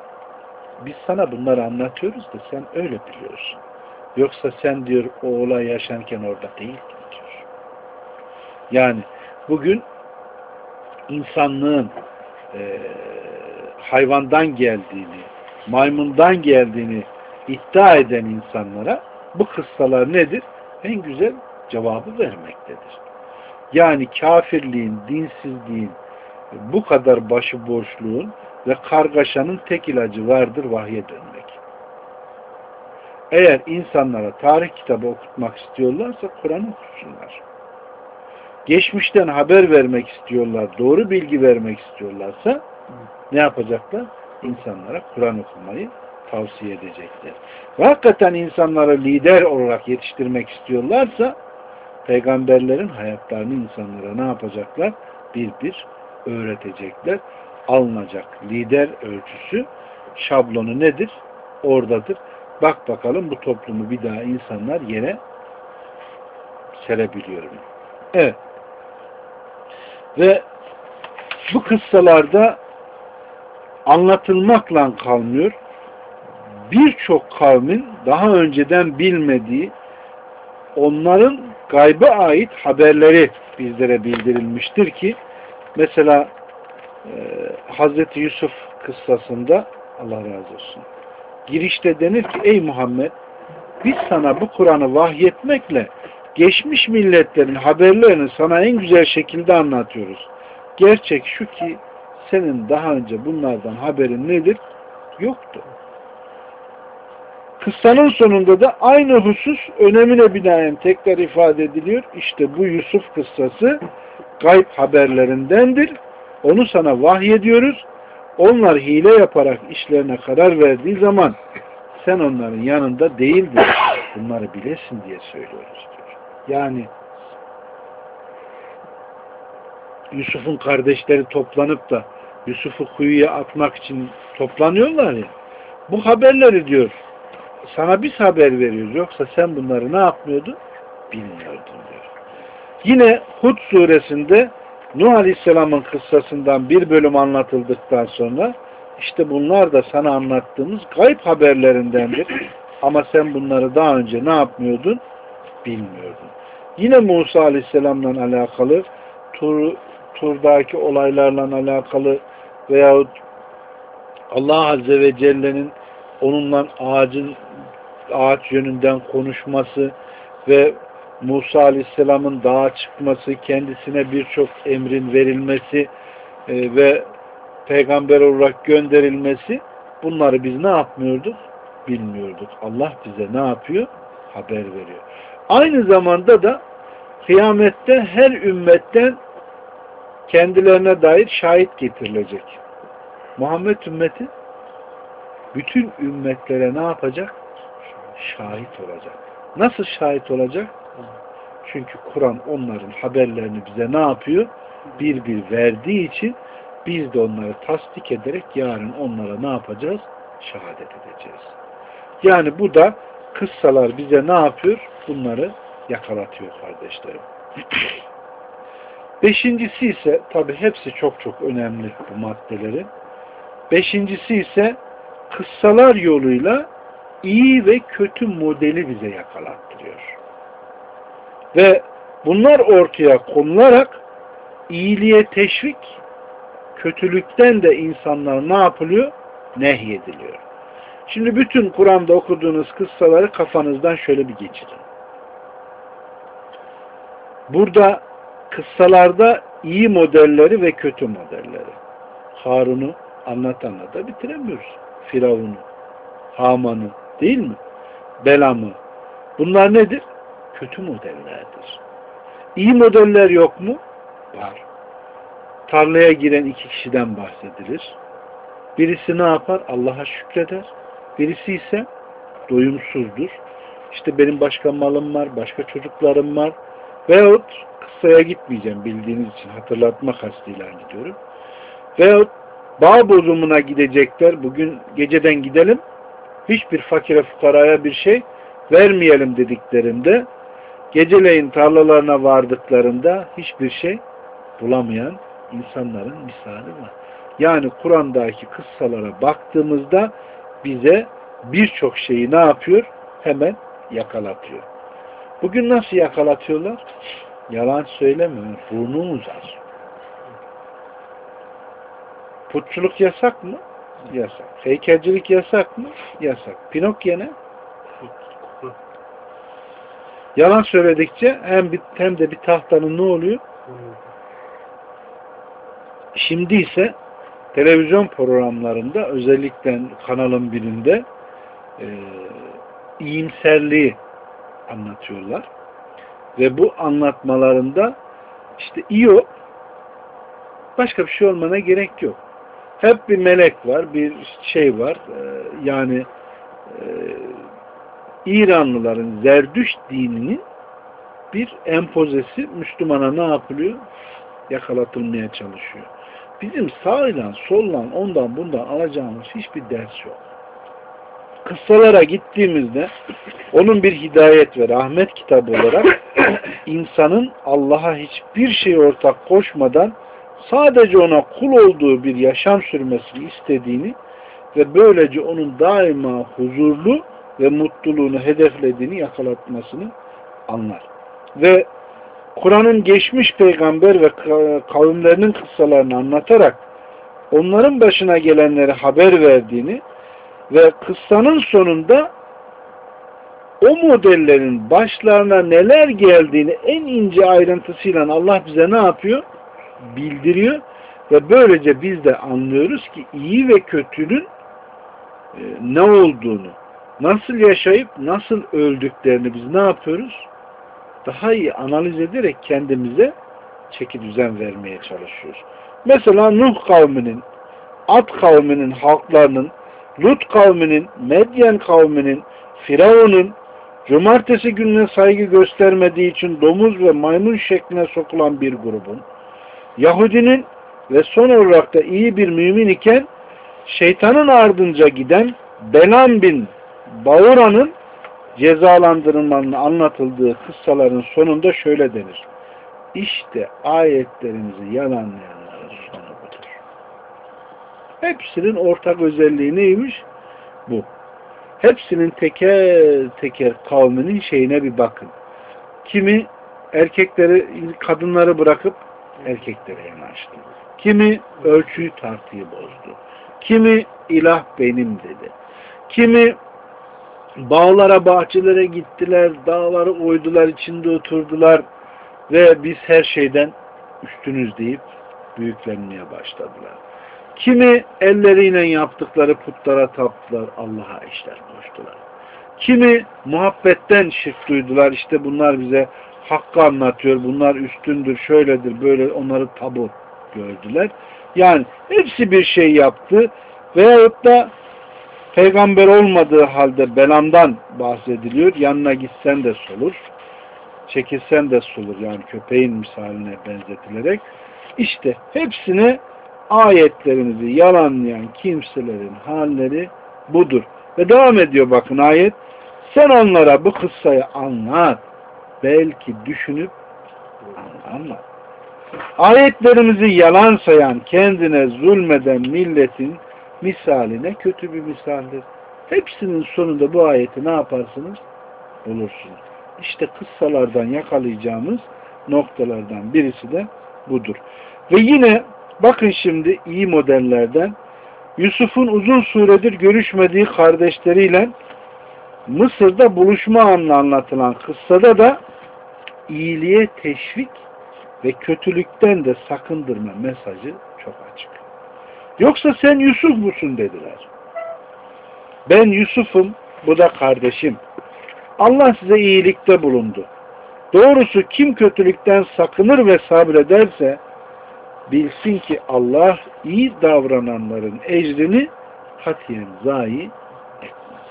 biz sana bunları anlatıyoruz da sen öyle biliyorsun. Yoksa sen diyor o olay yaşanırken orada değildin diyor. Yani bugün insanlığın e, hayvandan geldiğini, maymundan geldiğini iddia eden insanlara bu kıssalar nedir? En güzel cevabı vermektedir. Yani kafirliğin, dinsizliğin, bu kadar başıboşluğun ve kargaşanın tek ilacı vardır, vahye dönmek. Eğer insanlara tarih kitabı okutmak istiyorlarsa Kur'an okusunlar. Geçmişten haber vermek istiyorlar, doğru bilgi vermek istiyorlarsa ne yapacaklar? İnsanlara Kur'an okumayı tavsiye edecekler. Ve hakikaten insanları lider olarak yetiştirmek istiyorlarsa peygamberlerin hayatlarını insanlara ne yapacaklar? Bir bir öğretecekler. Alınacak lider ölçüsü, şablonu nedir? Oradadır. Bak bakalım bu toplumu bir daha insanlar yere serebiliyor mu? Evet. Ve bu kıssalarda anlatılmakla kalmıyor. Birçok kavmin daha önceden bilmediği, onların gayba ait haberleri bizlere bildirilmiştir ki mesela e, Hazreti Yusuf kıssasında Allah razı olsun girişte denir ki ey Muhammed biz sana bu Kur'an'ı vahyetmekle geçmiş milletlerin haberlerini sana en güzel şekilde anlatıyoruz. Gerçek şu ki senin daha önce bunlardan haberin nedir? Yoktu. Kıssanın sonunda da aynı husus önemine binaen tekrar ifade ediliyor. İşte bu Yusuf kıssası gayb haberlerindendir. Onu sana vahyediyoruz. Onlar hile yaparak işlerine karar verdiği zaman sen onların yanında değildin. Bunları bilesin diye söylüyoruz diyor. Yani Yusuf'un kardeşleri toplanıp da Yusuf'u kuyuya atmak için toplanıyorlar ya. Bu haberleri diyor sana biz haber veriyoruz. Yoksa sen bunları ne yapmıyordun? Bilmiyordun diyor. Yine Hud suresinde Nuh Aleyhisselam'ın kıssasından bir bölüm anlatıldıktan sonra işte bunlar da sana anlattığımız gayb haberlerindendir. Ama sen bunları daha önce ne yapmıyordun? Bilmiyordun. Yine Musa Aleyhisselam'la alakalı Tur, Tur'daki olaylarla alakalı veyahut Allah Azze ve Celle'nin onunla ağacın ağaç yönünden konuşması ve Musa Aleyhisselam'ın dağa çıkması, kendisine birçok emrin verilmesi e, ve peygamber olarak gönderilmesi, bunları biz ne yapmıyorduk? Bilmiyorduk. Allah bize ne yapıyor? Haber veriyor. Aynı zamanda da kıyamette her ümmetten kendilerine dair şahit getirilecek. Muhammed ümmeti bütün ümmetlere ne yapacak? Şahit olacak. Nasıl şahit olacak? Çünkü Kur'an onların haberlerini bize ne yapıyor? Bir bir verdiği için biz de onları tasdik ederek yarın onlara ne yapacağız? Şehadet edeceğiz. Yani bu da kıssalar bize ne yapıyor? Bunları yakalatıyor kardeşlerim. Beşincisi ise tabi hepsi çok çok önemli bu maddelerin. Beşincisi ise kıssalar yoluyla iyi ve kötü modeli bize yakalattırıyor. Ve bunlar ortaya konularak iyiliğe teşvik, kötülükten de insanlar ne yapılıyor? Nehyediliyor. Şimdi bütün Kur'an'da okuduğunuz kıssaları kafanızdan şöyle bir geçirin. Burada kıssalarda iyi modelleri ve kötü modelleri. Harun'u anlat anlat da bitiremiyoruz. Firavun'u, Haman'ı değil mi? Belam'ı. Bunlar nedir? Kötü modellerdir. İyi modeller yok mu? Var. Tarlaya giren iki kişiden bahsedilir. Birisi ne yapar? Allah'a şükreder. Birisi ise doyumsuzdur. İşte benim başka malım var, başka çocuklarım var. Veyahut kıssaya gitmeyeceğim bildiğiniz için hatırlatma kastıyla gidiyorum. Veyahut bağ bozumuna gidecekler. Bugün geceden gidelim. Hiçbir fakire fukaraya bir şey vermeyelim dediklerinde geceleyin tarlalarına vardıklarında hiçbir şey bulamayan insanların misali var. Yani Kur'an'daki kıssalara baktığımızda bize birçok şeyi ne yapıyor? Hemen yakalatıyor. Bugün nasıl yakalatıyorlar? Yalan söylemiyor. Burnu uzar. Putçuluk yasak mı? Yasak. Heykelcilik yasak mı? Yasak. Pinokyo ne? Yalan söyledikçe hem, bir, hem de bir tahtanın ne oluyor? Şimdi ise televizyon programlarında özellikle kanalın birinde e, iyimserliği anlatıyorlar. Ve bu anlatmalarında işte iyi o, başka bir şey olmana gerek yok. Hep bir melek var, bir şey var. E, yani e, İranlıların Zerdüşt dininin bir empozesi Müslümana ne yapılıyor? Yakalatılmaya çalışıyor. Bizim sağla, solla, ondan bundan alacağımız hiçbir ders yok. Kıssalara gittiğimizde onun bir hidayet ve rahmet kitabı olarak insanın Allah'a hiçbir şey ortak koşmadan sadece ona kul olduğu bir yaşam sürmesini istediğini ve böylece onun daima huzurlu ve mutluluğunu hedeflediğini yakalatmasını anlar. Ve Kur'an'ın geçmiş peygamber ve kavimlerinin kıssalarını anlatarak onların başına gelenleri haber verdiğini ve kıssanın sonunda o modellerin başlarına neler geldiğini en ince ayrıntısıyla Allah bize ne yapıyor? Bildiriyor ve böylece biz de anlıyoruz ki iyi ve kötünün e, ne olduğunu, nasıl yaşayıp nasıl öldüklerini biz ne yapıyoruz? Daha iyi analiz ederek kendimize çeki düzen vermeye çalışıyoruz. Mesela Nuh kavminin, Ad kavminin halklarının, Lut kavminin, Medyen kavminin, Firavun'un cumartesi gününe saygı göstermediği için domuz ve maymun şekline sokulan bir grubun, Yahudinin ve son olarak da iyi bir mümin iken şeytanın ardınca giden Belam bin Baura'nın cezalandırılmanın anlatıldığı kıssaların sonunda şöyle denir. İşte ayetlerimizi yalanlayanların sonu budur. Hepsinin ortak özelliği neymiş? Bu. Hepsinin teker teker kavminin şeyine bir bakın. Kimi erkekleri, kadınları bırakıp erkeklere yanaştı. Kimi ölçüyü tartıyı bozdu. Kimi ilah benim dedi. Kimi bağlara, bahçelere gittiler, dağları oydular, içinde oturdular ve biz her şeyden üstünüz deyip büyüklenmeye başladılar. Kimi elleriyle yaptıkları putlara taptılar, Allah'a işler koştular. Kimi muhabbetten şirk duydular, işte bunlar bize hakkı anlatıyor, bunlar üstündür, şöyledir, böyle onları tabu gördüler. Yani hepsi bir şey yaptı veyahut da peygamber olmadığı halde Belam'dan bahsediliyor. Yanına gitsen de solur, çekilsen de solur. Yani köpeğin misaline benzetilerek. İşte hepsine ayetlerimizi yalanlayan kimselerin halleri budur. Ve devam ediyor bakın ayet. Sen onlara bu kıssayı anlat. Belki düşünüp anlat. Ayetlerimizi yalan sayan, kendine zulmeden milletin misaline kötü bir misaldir. Hepsinin sonunda bu ayeti ne yaparsınız? Bulursunuz. İşte kıssalardan yakalayacağımız noktalardan birisi de budur. Ve yine bakın şimdi iyi modellerden Yusuf'un uzun süredir görüşmediği kardeşleriyle Mısır'da buluşma anını anlatılan kıssada da iyiliğe teşvik ve kötülükten de sakındırma mesajı çok açık. Yoksa sen Yusuf musun dediler. Ben Yusuf'um, bu da kardeşim. Allah size iyilikte bulundu. Doğrusu kim kötülükten sakınır ve sabrederse bilsin ki Allah iyi davrananların ecrini katiyen zayi etmez.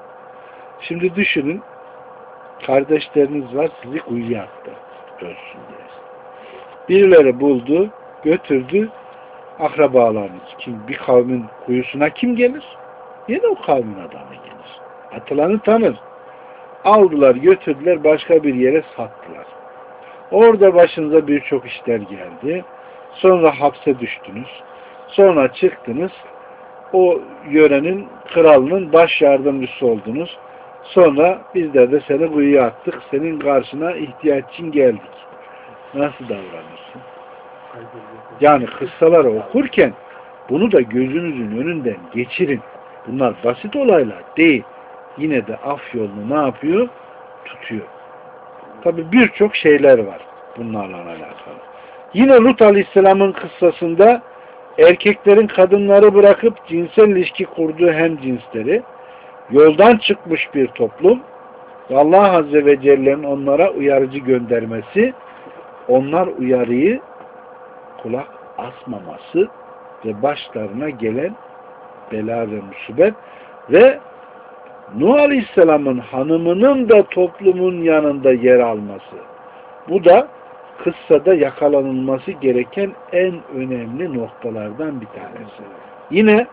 Şimdi düşünün, kardeşleriniz var, sizi kuyuya attı. Ölsün diye. Birileri buldu, götürdü, akrabalarınız. Kim, bir kavmin kuyusuna kim gelir? Yine o kavmin adamı gelir. Atılanı tanır. Aldılar, götürdüler, başka bir yere sattılar. Orada başınıza birçok işler geldi. Sonra hapse düştünüz. Sonra çıktınız. o yörenin kralının baş yardımcısı oldunuz. Sonra bizler de seni kuyuya attık. Senin karşına ihtiyaç için geldik. Nasıl davranırsın? Yani kıssaları okurken bunu da gözünüzün önünden geçirin. Bunlar basit olaylar değil. Yine de af yolunu ne yapıyor? Tutuyor. Tabi birçok şeyler var bunlarla alakalı. Yine Lut Aleyhisselam'ın kıssasında erkeklerin kadınları bırakıp cinsel ilişki kurduğu hem cinsleri, yoldan çıkmış bir toplum ve Allah Azze ve Celle'nin onlara uyarıcı göndermesi, onlar uyarıyı kulak asmaması ve başlarına gelen bela ve musibet ve Nuh Aleyhisselam'ın hanımının da toplumun yanında yer alması. Bu da kıssada yakalanılması gereken en önemli noktalardan bir tanesi. Yine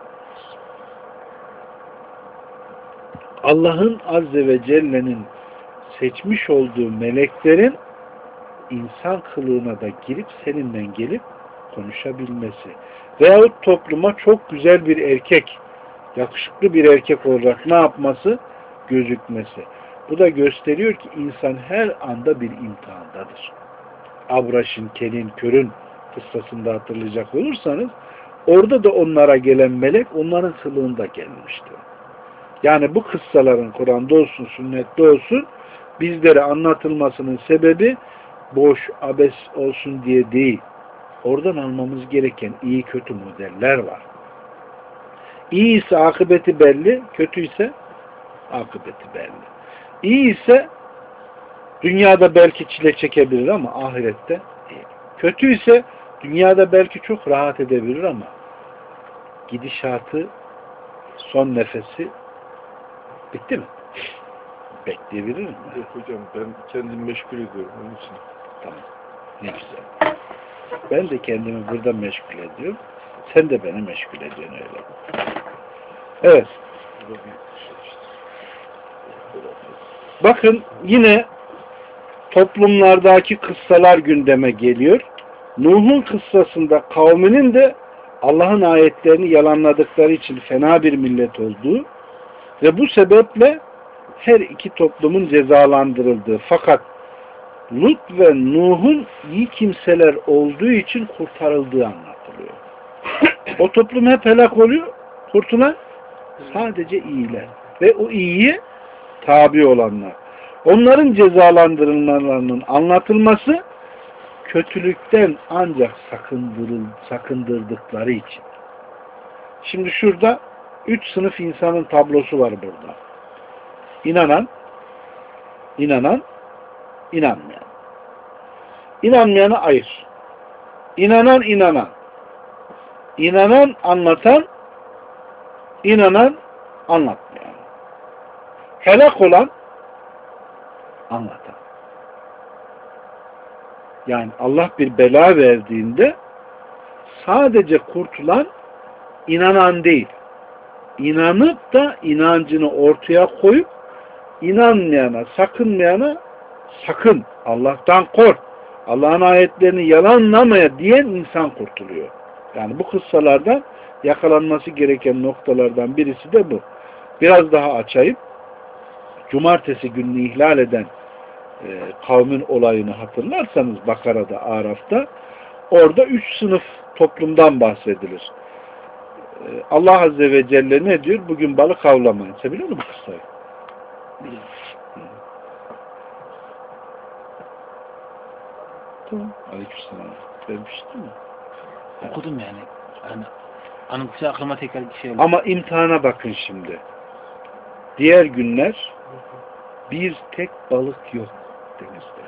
Allah'ın Azze ve Celle'nin seçmiş olduğu meleklerin insan kılığına da girip seninle gelip konuşabilmesi. Veyahut topluma çok güzel bir erkek, yakışıklı bir erkek olarak ne yapması? Gözükmesi. Bu da gösteriyor ki insan her anda bir imtihandadır. Abraş'ın, Kelin, Kör'ün kıssasında hatırlayacak olursanız orada da onlara gelen melek onların kılığında gelmişti. Yani bu kıssaların Kur'an'da olsun, sünnette olsun bizlere anlatılmasının sebebi boş, abes olsun diye değil. Oradan almamız gereken iyi kötü modeller var. İyi ise akıbeti belli, kötü ise akıbeti belli. İyi ise dünyada belki çile çekebilir ama ahirette değil. Kötü ise dünyada belki çok rahat edebilir ama gidişatı, son nefesi bitti mi? Bekleyebilir mi? Yok hocam, ben kendimi meşgul ediyorum onun için. Tamam. Ne güzel. Ben de kendimi burada meşgul ediyorum. Sen de beni meşgul ediyorsun öyle. Evet. Bakın yine toplumlardaki kıssalar gündeme geliyor. Nuh'un kıssasında kavminin de Allah'ın ayetlerini yalanladıkları için fena bir millet olduğu ve bu sebeple her iki toplumun cezalandırıldığı, fakat Lut ve Nuh'un iyi kimseler olduğu için kurtarıldığı anlatılıyor. O toplum hep helak oluyor, kurtulan sadece iyiler ve o iyiye tabi olanlar. Onların cezalandırılmalarının anlatılması kötülükten ancak sakındırıl, sakındırdıkları için. Şimdi şurada üç sınıf insanın tablosu var burada. İnanan, inanan, inanmayan. İnanmayanı ayır. İnanan, inanan. İnanan, anlatan, inanan, anlatmayan. Helak olan, anlatan. Yani Allah bir bela verdiğinde sadece kurtulan inanan değil. İnanıp da inancını ortaya koyup inanmayana, sakınmayana sakın, Allah'tan kork, Allah'ın ayetlerini yalanlamaya diyen insan kurtuluyor. Yani bu kıssalardan yakalanması gereken noktalardan birisi de bu. Biraz daha açayım. Cumartesi gününü ihlal eden e, kavmin olayını hatırlarsanız Bakara'da, Araf'ta orada üç sınıf toplumdan bahsedilir. E, Allah Azze ve Celle ne diyor? Bugün balık avlamayın. Sen biliyor musun bu kıssayı? Biliyorum. Tamam. Aleykümselam. Vermiştin mi? Okudum yani. Yani anımsa aklıma tekrar bir şey oldu. Ama imtihana bakın şimdi. Diğer günler bir tek balık yok denizde.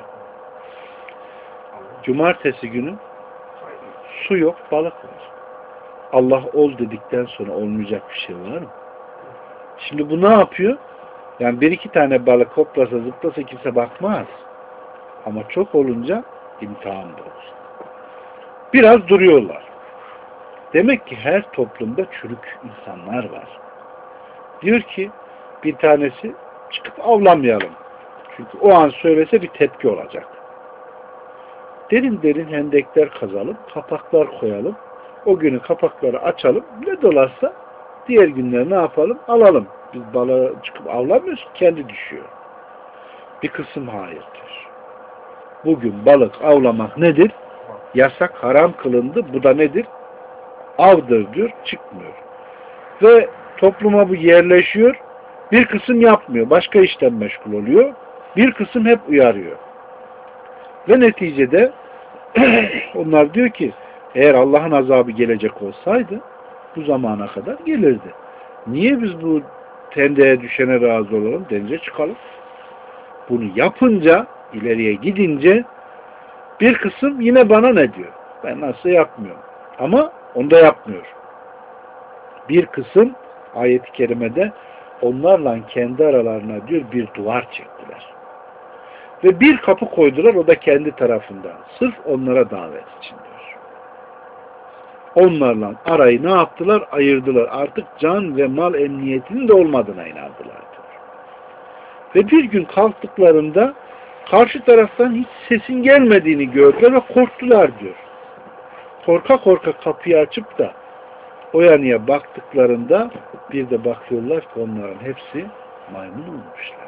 Cumartesi günü su yok, balık var. Allah ol dedikten sonra olmayacak bir şey var mı? Şimdi bu ne yapıyor? Yani bir iki tane balık hoplasa zıplasa kimse bakmaz. Ama çok olunca imtihan olur. Biraz duruyorlar. Demek ki her toplumda çürük insanlar var. Diyor ki bir tanesi çıkıp avlamayalım. Çünkü o an söylese bir tepki olacak. Derin derin hendekler kazalım, kapaklar koyalım. O günü kapakları açalım. Ne dolarsa Diğer günler ne yapalım? Alalım. Biz balığa çıkıp avlamıyoruz. Kendi düşüyor. Bir kısım hayır diyor. Bugün balık avlamak nedir? Yasak, haram kılındı. Bu da nedir? Avdır diyor. Çıkmıyor. Ve topluma bu yerleşiyor. Bir kısım yapmıyor. Başka işten meşgul oluyor. Bir kısım hep uyarıyor. Ve neticede onlar diyor ki eğer Allah'ın azabı gelecek olsaydı bu zamana kadar gelirdi. Niye biz bu tendeye düşene razı olalım? Denize çıkalım. Bunu yapınca, ileriye gidince bir kısım yine bana ne diyor? Ben nasıl yapmıyorum. Ama onda yapmıyor. Bir kısım ayet-i kerimede onlarla kendi aralarına diyor bir duvar çektiler. Ve bir kapı koydular, o da kendi tarafından. Sırf onlara davet için diyor. Onlarla arayı ne yaptılar? Ayırdılar. Artık can ve mal emniyetinin de olmadığına inandılar diyor. Ve bir gün kalktıklarında karşı taraftan hiç sesin gelmediğini gördüler ve korktular diyor. Korka korka kapıyı açıp da o yanıya baktıklarında bir de bakıyorlar ki onların hepsi maymun olmuşlar.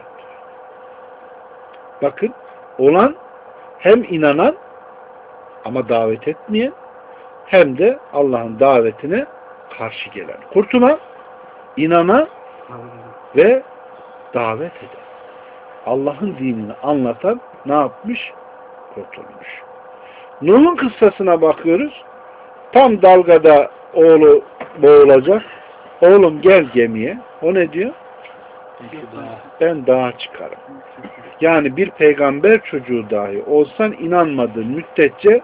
Bakın, olan hem inanan ama davet etmeyen hem de Allah'ın davetine karşı gelen. Kurtulan, inanan ve davet eden. Allah'ın dinini anlatan ne yapmış? Kurtulmuş. Nuh'un kıssasına bakıyoruz. Tam dalgada oğlu boğulacak. Oğlum gel gemiye. O ne diyor? Ben dağa çıkarım. Yani bir peygamber çocuğu dahi olsan inanmadığın müddetçe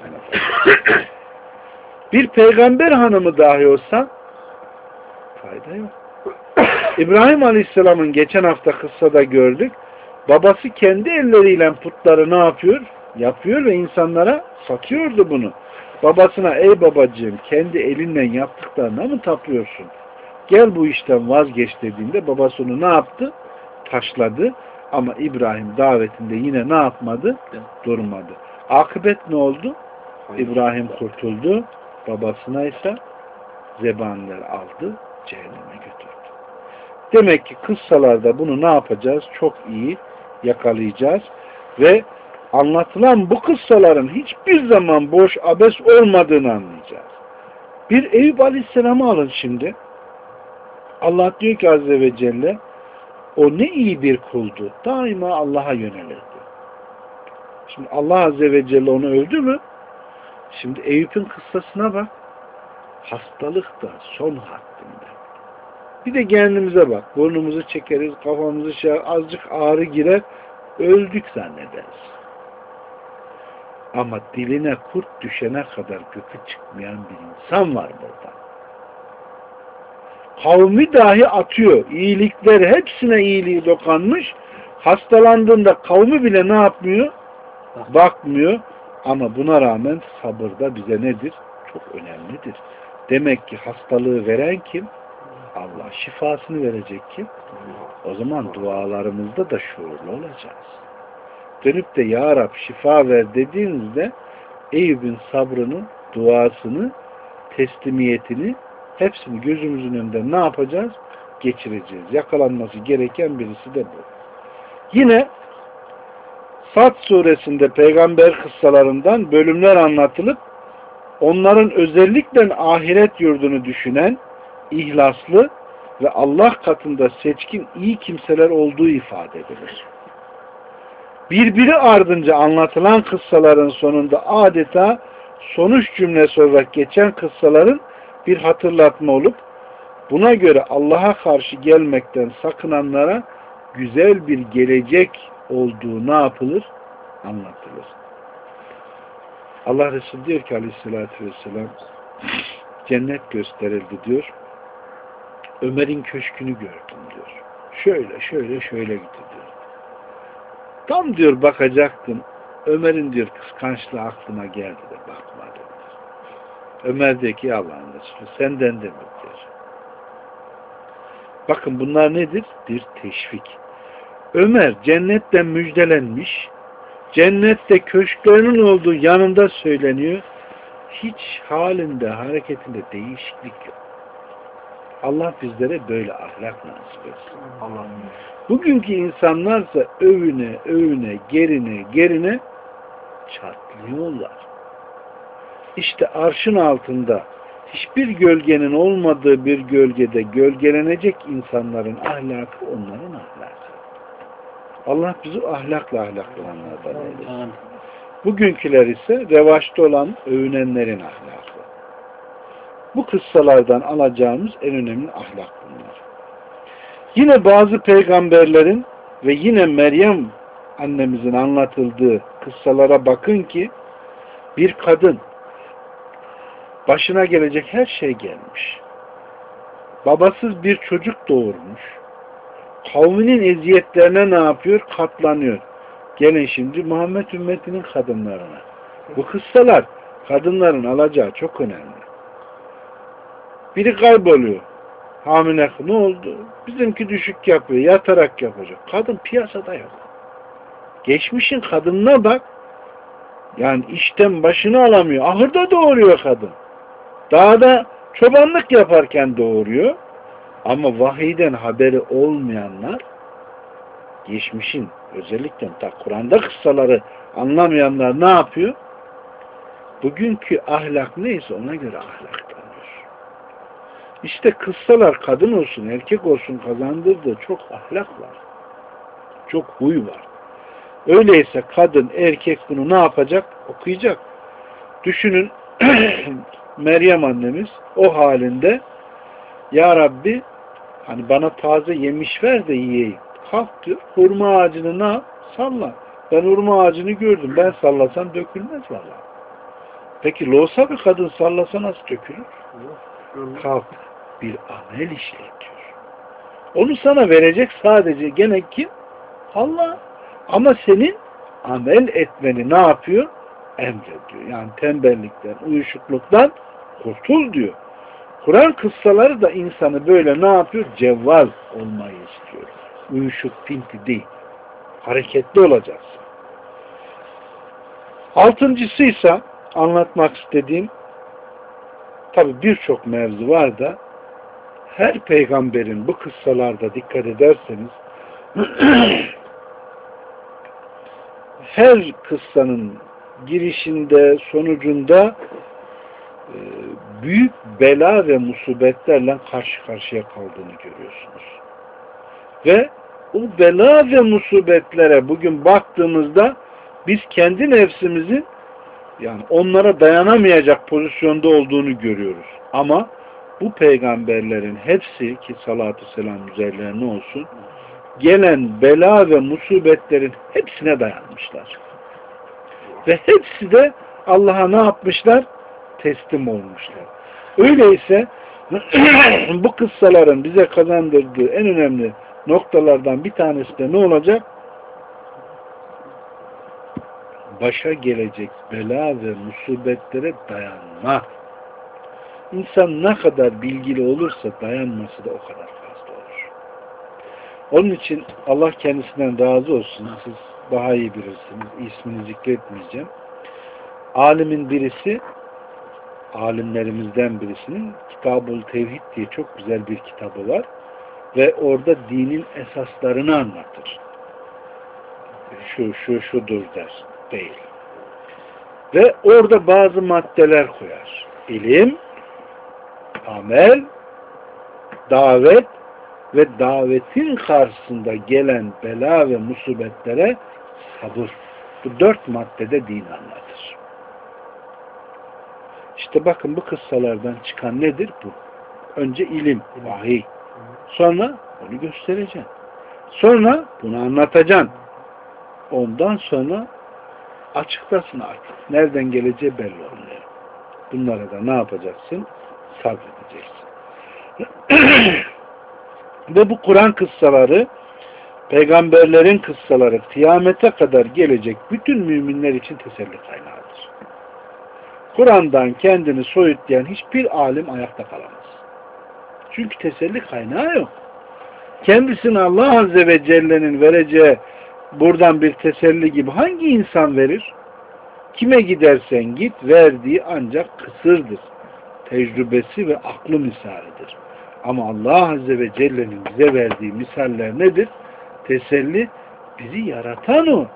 bir peygamber hanımı dahi olsan fayda yok. İbrahim Aleyhisselam'ın geçen hafta kıssada gördük. Babası kendi elleriyle putları ne yapıyor? Yapıyor ve insanlara satıyordu bunu. Babasına ey babacığım kendi elinle yaptıklarına mı tapıyorsun? Gel bu işten vazgeç dediğinde babası onu ne yaptı? Taşladı. Ama İbrahim davetinde yine ne yapmadı? Durmadı. Akıbet ne oldu? Hayır. İbrahim kurtuldu. Babasına ise zebaniler aldı. Cehenneme götürdü. Demek ki kıssalarda bunu ne yapacağız? Çok iyi yakalayacağız. Ve anlatılan bu kıssaların hiçbir zaman boş abes olmadığını anlayacağız. Bir Eyüp Aleyhisselam'ı alın şimdi. Allah diyor ki Azze ve Celle o ne iyi bir kuldu. Daima Allah'a yönelirdi. Şimdi Allah Azze ve Celle onu öldü mü? Şimdi Eyüp'ün kıssasına bak. Hastalık da son haddinde. Bir de kendimize bak. Burnumuzu çekeriz, kafamızı şey, azıcık ağrı girer, öldük zannederiz. Ama diline kurt düşene kadar gıkı çıkmayan bir insan var burada. Kavmi dahi atıyor. İyilikler hepsine iyiliği dokanmış. Hastalandığında kavmi bile ne yapmıyor? Bakmıyor. Ama buna rağmen sabır da bize nedir? Çok önemlidir. Demek ki hastalığı veren kim? Allah. Şifasını verecek kim? O zaman dualarımızda da şuurlu olacağız. Dönüp de Ya Rab şifa ver dediğinizde Eyüp'ün sabrını, duasını, teslimiyetini hepsini gözümüzün önünde ne yapacağız? Geçireceğiz. Yakalanması gereken birisi de bu. Yine Sad suresinde peygamber kıssalarından bölümler anlatılıp onların özellikle ahiret yurdunu düşünen, ihlaslı ve Allah katında seçkin iyi kimseler olduğu ifade edilir. Birbiri ardınca anlatılan kıssaların sonunda adeta sonuç cümlesi olarak geçen kıssaların bir hatırlatma olup buna göre Allah'a karşı gelmekten sakınanlara güzel bir gelecek olduğu ne yapılır? Anlatılır. Allah Resulü diyor ki aleyhissalatü vesselam cennet gösterildi diyor. Ömer'in köşkünü gördüm diyor. Şöyle şöyle şöyle gitti diyor. Tam diyor bakacaktım. Ömer'in diyor kıskançlığı aklıma geldi de bakmadım. Ömer diyor ki Allah'ın Resulü senden de mi diyor. Bakın bunlar nedir? Bir teşvik. Ömer cennetten müjdelenmiş. Cennette köşklerinin olduğu yanında söyleniyor. Hiç halinde, hareketinde değişiklik yok. Allah bizlere böyle ahlak nasip etsin. Allah'ım. Bugünkü insanlarsa övüne övüne gerine gerine çatlıyorlar. İşte arşın altında hiçbir gölgenin olmadığı bir gölgede gölgelenecek insanların ahlakı onların ahlakı. Allah bizi ahlakla ahlaklananlardan eylesin. Bugünküler ise revaçta olan övünenlerin ahlakı. Bu kıssalardan alacağımız en önemli ahlak bunlar. Yine bazı peygamberlerin ve yine Meryem annemizin anlatıldığı kıssalara bakın ki bir kadın başına gelecek her şey gelmiş. Babasız bir çocuk doğurmuş. Kavminin eziyetlerine ne yapıyor? Katlanıyor. Gelin şimdi Muhammed ümmetinin kadınlarına. Bu kıssalar kadınların alacağı çok önemli. Biri kayboluyor. Hamile ne oldu? Bizimki düşük yapıyor. Yatarak yapacak. Kadın piyasada yok. Geçmişin kadınına bak. Yani işten başını alamıyor. Ahırda doğuruyor kadın. Dağda çobanlık yaparken doğuruyor. Ama vahiyden haberi olmayanlar geçmişin özellikle ta Kur'an'da kıssaları anlamayanlar ne yapıyor? Bugünkü ahlak neyse ona göre ahlaklanıyor. İşte kıssalar kadın olsun erkek olsun kazandırdığı çok ahlak var. Çok huy var. Öyleyse kadın erkek bunu ne yapacak? Okuyacak. Düşünün Meryem annemiz o halinde Ya Rabbi hani bana taze yemiş ver de yiyeyim. Kalk diyor. Hurma ağacını ne yap? Salla. Ben hurma ağacını gördüm. Ben sallasam dökülmez valla. Peki loğusa bir kadın sallasa nasıl dökülür? Kalk. Bir amel işlet diyor. Onu sana verecek sadece gene kim? Allah. Ama senin amel etmeni ne yapıyor? Emrediyor. Yani tembellikten, uyuşukluktan kurtul diyor. Kur'an kıssaları da insanı böyle ne yapıyor? Cevval olmayı istiyor. Uyuşuk, pinti değil. Hareketli olacaksın. Altıncısı ise anlatmak istediğim tabi birçok mevzu var da her peygamberin bu kıssalarda dikkat ederseniz her kıssanın girişinde, sonucunda e, büyük bela ve musibetlerle karşı karşıya kaldığını görüyorsunuz. Ve o bela ve musibetlere bugün baktığımızda biz kendi nefsimizin yani onlara dayanamayacak pozisyonda olduğunu görüyoruz. Ama bu peygamberlerin hepsi ki salatü selam üzerlerine olsun gelen bela ve musibetlerin hepsine dayanmışlar. Ve hepsi de Allah'a ne yapmışlar? Teslim olmuşlar. Öyleyse bu kıssaların bize kazandırdığı en önemli noktalardan bir tanesi de ne olacak? Başa gelecek bela ve musibetlere dayanma. İnsan ne kadar bilgili olursa dayanması da o kadar fazla olur. Onun için Allah kendisinden razı olsun. Siz daha iyi bilirsiniz. İsmini zikretmeyeceğim. Alimin birisi, alimlerimizden birisinin Kitab-ül Tevhid diye çok güzel bir kitabı var. Ve orada dinin esaslarını anlatır. Şu, şu, şudur der. Değil. Ve orada bazı maddeler koyar. İlim, amel, davet ve davetin karşısında gelen bela ve musibetlere sabır. Bu dört maddede din anlatır. İşte bakın bu kıssalardan çıkan nedir bu? Önce ilim, vahiy. Sonra onu göstereceksin. Sonra bunu anlatacaksın. Ondan sonra açıklasın artık. Nereden geleceği belli olmuyor. Bunlara da ne yapacaksın? Sabredeceksin. Ve bu Kur'an kıssaları, peygamberlerin kıssaları kıyamete kadar gelecek bütün müminler için teselli kaynağıdır. Kur'an'dan kendini soyutlayan hiçbir alim ayakta kalamaz. Çünkü teselli kaynağı yok. Kendisine Allah Azze ve Celle'nin vereceği buradan bir teselli gibi hangi insan verir? Kime gidersen git verdiği ancak kısırdır. Tecrübesi ve aklı misalidir. Ama Allah Azze ve Celle'nin bize verdiği misaller nedir? Teselli, bizi yaratan o.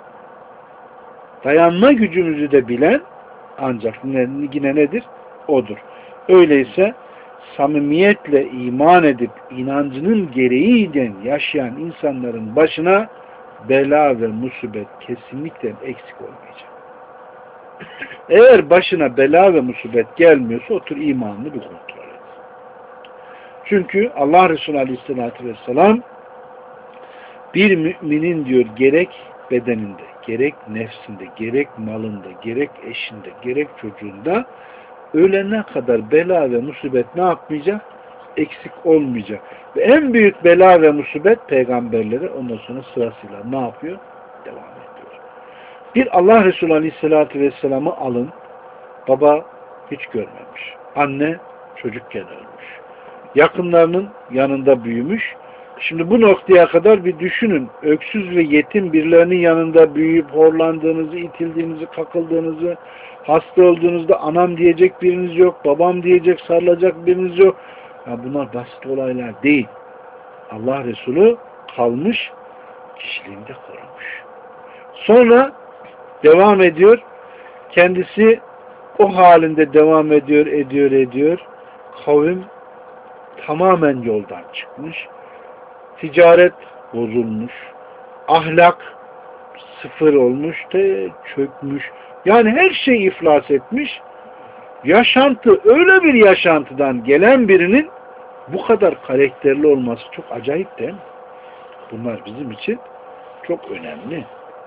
Dayanma gücümüzü de bilen ancak yine nedir? Odur. Öyleyse samimiyetle iman edip inancının gereğiyle yaşayan insanların başına bela ve musibet kesinlikle eksik olmayacak. Eğer başına bela ve musibet gelmiyorsa otur imanını bir kontrol et. Çünkü Allah Resulü Aleyhisselatü Vesselam bir müminin diyor gerek bedeninde, gerek nefsinde, gerek malında, gerek eşinde, gerek çocuğunda ölene kadar bela ve musibet ne yapmayacak? Eksik olmayacak. Ve en büyük bela ve musibet peygamberlere ondan sonra sırasıyla ne yapıyor? Devam ediyor. Bir Allah Resulü Aleyhisselatü Vesselam'ı alın. Baba hiç görmemiş. Anne çocukken ölmüş. Yakınlarının yanında büyümüş. Şimdi bu noktaya kadar bir düşünün. Öksüz ve yetim birilerinin yanında büyüyüp horlandığınızı, itildiğinizi, kakıldığınızı, hasta olduğunuzda anam diyecek biriniz yok, babam diyecek, sarılacak biriniz yok. Ya bunlar basit olaylar değil. Allah Resulü kalmış, kişiliğinde korumuş. Sonra devam ediyor. Kendisi o halinde devam ediyor, ediyor, ediyor. Kavim tamamen yoldan çıkmış. Ticaret bozulmuş. Ahlak sıfır olmuş da çökmüş. Yani her şey iflas etmiş. Yaşantı öyle bir yaşantıdan gelen birinin bu kadar karakterli olması çok acayip değil mi? Bunlar bizim için çok önemli.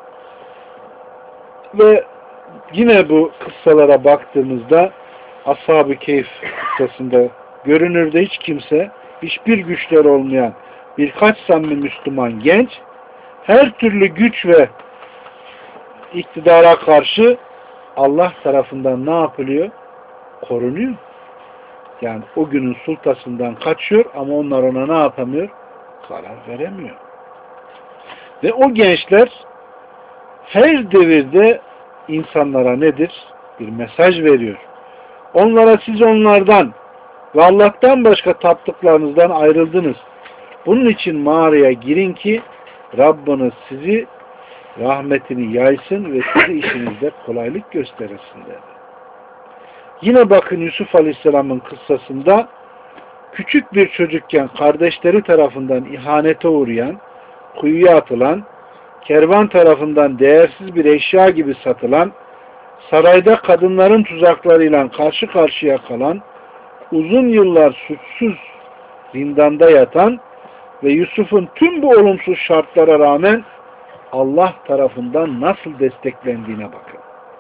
Ve yine bu kıssalara baktığımızda Ashab-ı Keyf kıssasında görünürde hiç kimse, hiçbir güçleri olmayan birkaç samimi Müslüman genç her türlü güç ve iktidara karşı Allah tarafından ne yapılıyor? Korunuyor. Yani o günün sultasından kaçıyor ama onlar ona ne yapamıyor? Karar veremiyor. Ve o gençler her devirde insanlara nedir? Bir mesaj veriyor. Onlara siz onlardan ve Allah'tan başka taptıklarınızdan ayrıldınız. Bunun için mağaraya girin ki Rabbiniz sizi rahmetini yaysın ve sizi işinizde kolaylık gösterirsin dedi. Yine bakın Yusuf Aleyhisselam'ın kıssasında küçük bir çocukken kardeşleri tarafından ihanete uğrayan, kuyuya atılan, kervan tarafından değersiz bir eşya gibi satılan, sarayda kadınların tuzaklarıyla karşı karşıya kalan, uzun yıllar suçsuz zindanda yatan ve Yusuf'un tüm bu olumsuz şartlara rağmen Allah tarafından nasıl desteklendiğine bakın.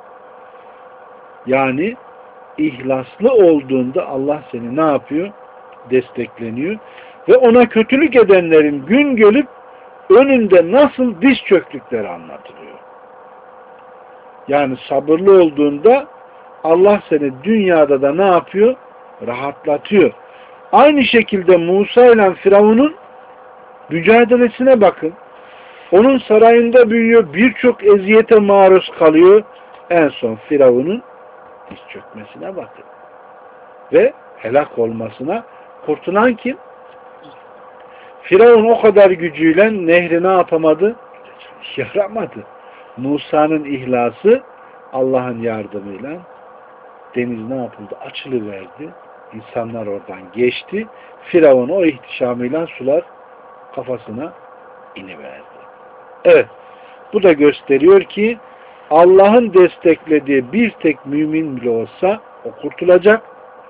Yani ihlaslı olduğunda Allah seni ne yapıyor? Destekleniyor. Ve ona kötülük edenlerin gün gelip önünde nasıl diz çöktükleri anlatılıyor. Yani sabırlı olduğunda Allah seni dünyada da ne yapıyor? Rahatlatıyor. Aynı şekilde Musa ile Firavun'un mücadelesine bakın. Onun sarayında büyüyor, birçok eziyete maruz kalıyor. En son Firavun'un diz çökmesine bakın. Ve helak olmasına kurtulan kim? Firavun o kadar gücüyle nehri ne yapamadı? Yaramadı. Musa'nın ihlası Allah'ın yardımıyla deniz ne yapıldı? Açılıverdi. İnsanlar oradan geçti. Firavun o ihtişamıyla sular kafasına iniverdi. Evet. Bu da gösteriyor ki Allah'ın desteklediği bir tek mümin bile olsa o kurtulacak.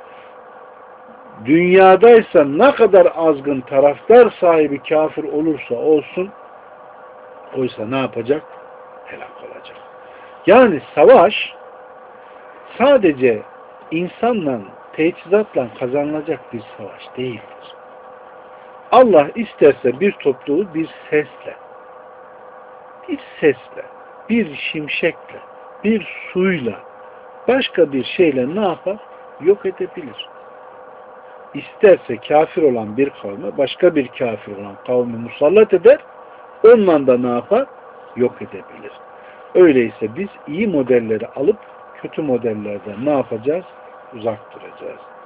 Dünyadaysa ne kadar azgın taraftar sahibi kafir olursa olsun oysa ne yapacak? Helak olacak. Yani savaş sadece insanla, teçhizatla kazanılacak bir savaş değildir. Allah isterse bir topluluğu bir sesle, bir sesle, bir şimşekle, bir suyla, başka bir şeyle ne yapar? Yok edebilir. İsterse kafir olan bir kavme başka bir kafir olan kavmi musallat eder, onunla da ne yapar? Yok edebilir. Öyleyse biz iyi modelleri alıp kötü modellerden ne yapacağız? Uzak duracağız.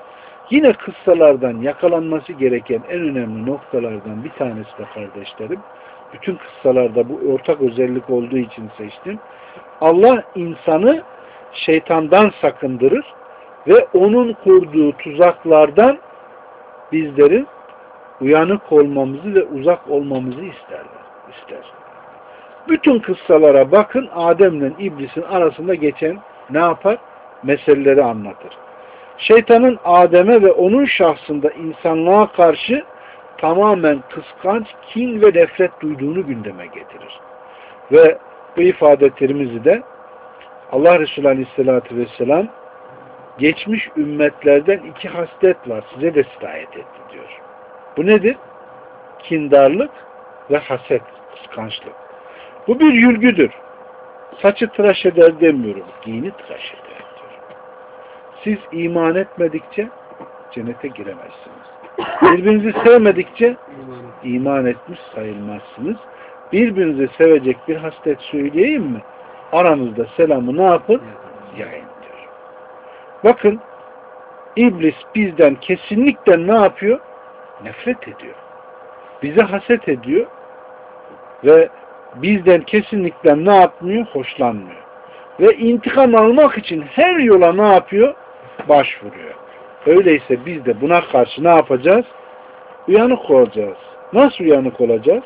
Yine kıssalardan yakalanması gereken en önemli noktalardan bir tanesi de kardeşlerim, bütün kıssalarda bu ortak özellik olduğu için seçtim. Allah insanı şeytandan sakındırır ve onun kurduğu tuzaklardan bizlerin uyanık olmamızı ve uzak olmamızı isterler, ister. Bütün kıssalara bakın, Adem'le İblis'in arasında geçen ne yapar? Meseleleri anlatır. Şeytanın Adem'e ve onun şahsında insanlığa karşı tamamen kıskanç, kin ve nefret duyduğunu gündeme getirir. Ve bu ifade Tirmizi'de Allah Resulü Aleyhisselatü Vesselam geçmiş ümmetlerden iki haslet var. Size de sirayet etti diyor. Bu nedir? Kindarlık ve haset, kıskançlık. Bu bir yülgüdür. Saçı tıraş eder demiyorum. Dini tıraş eder diyor. Siz iman etmedikçe cennete giremezsiniz. Birbirinizi sevmedikçe iman etmiş sayılmazsınız. Birbirinizi sevecek bir haslet söyleyeyim mi? Aranızda selamı ne yapın? Yayın diyor. Bakın, İblis bizden kesinlikle ne yapıyor? Nefret ediyor. Bize haset ediyor ve bizden kesinlikle ne yapmıyor? Hoşlanmıyor. Ve intikam almak için her yola ne yapıyor? Başvuruyor. Öyleyse biz de buna karşı ne yapacağız? Uyanık olacağız. Nasıl uyanık olacağız?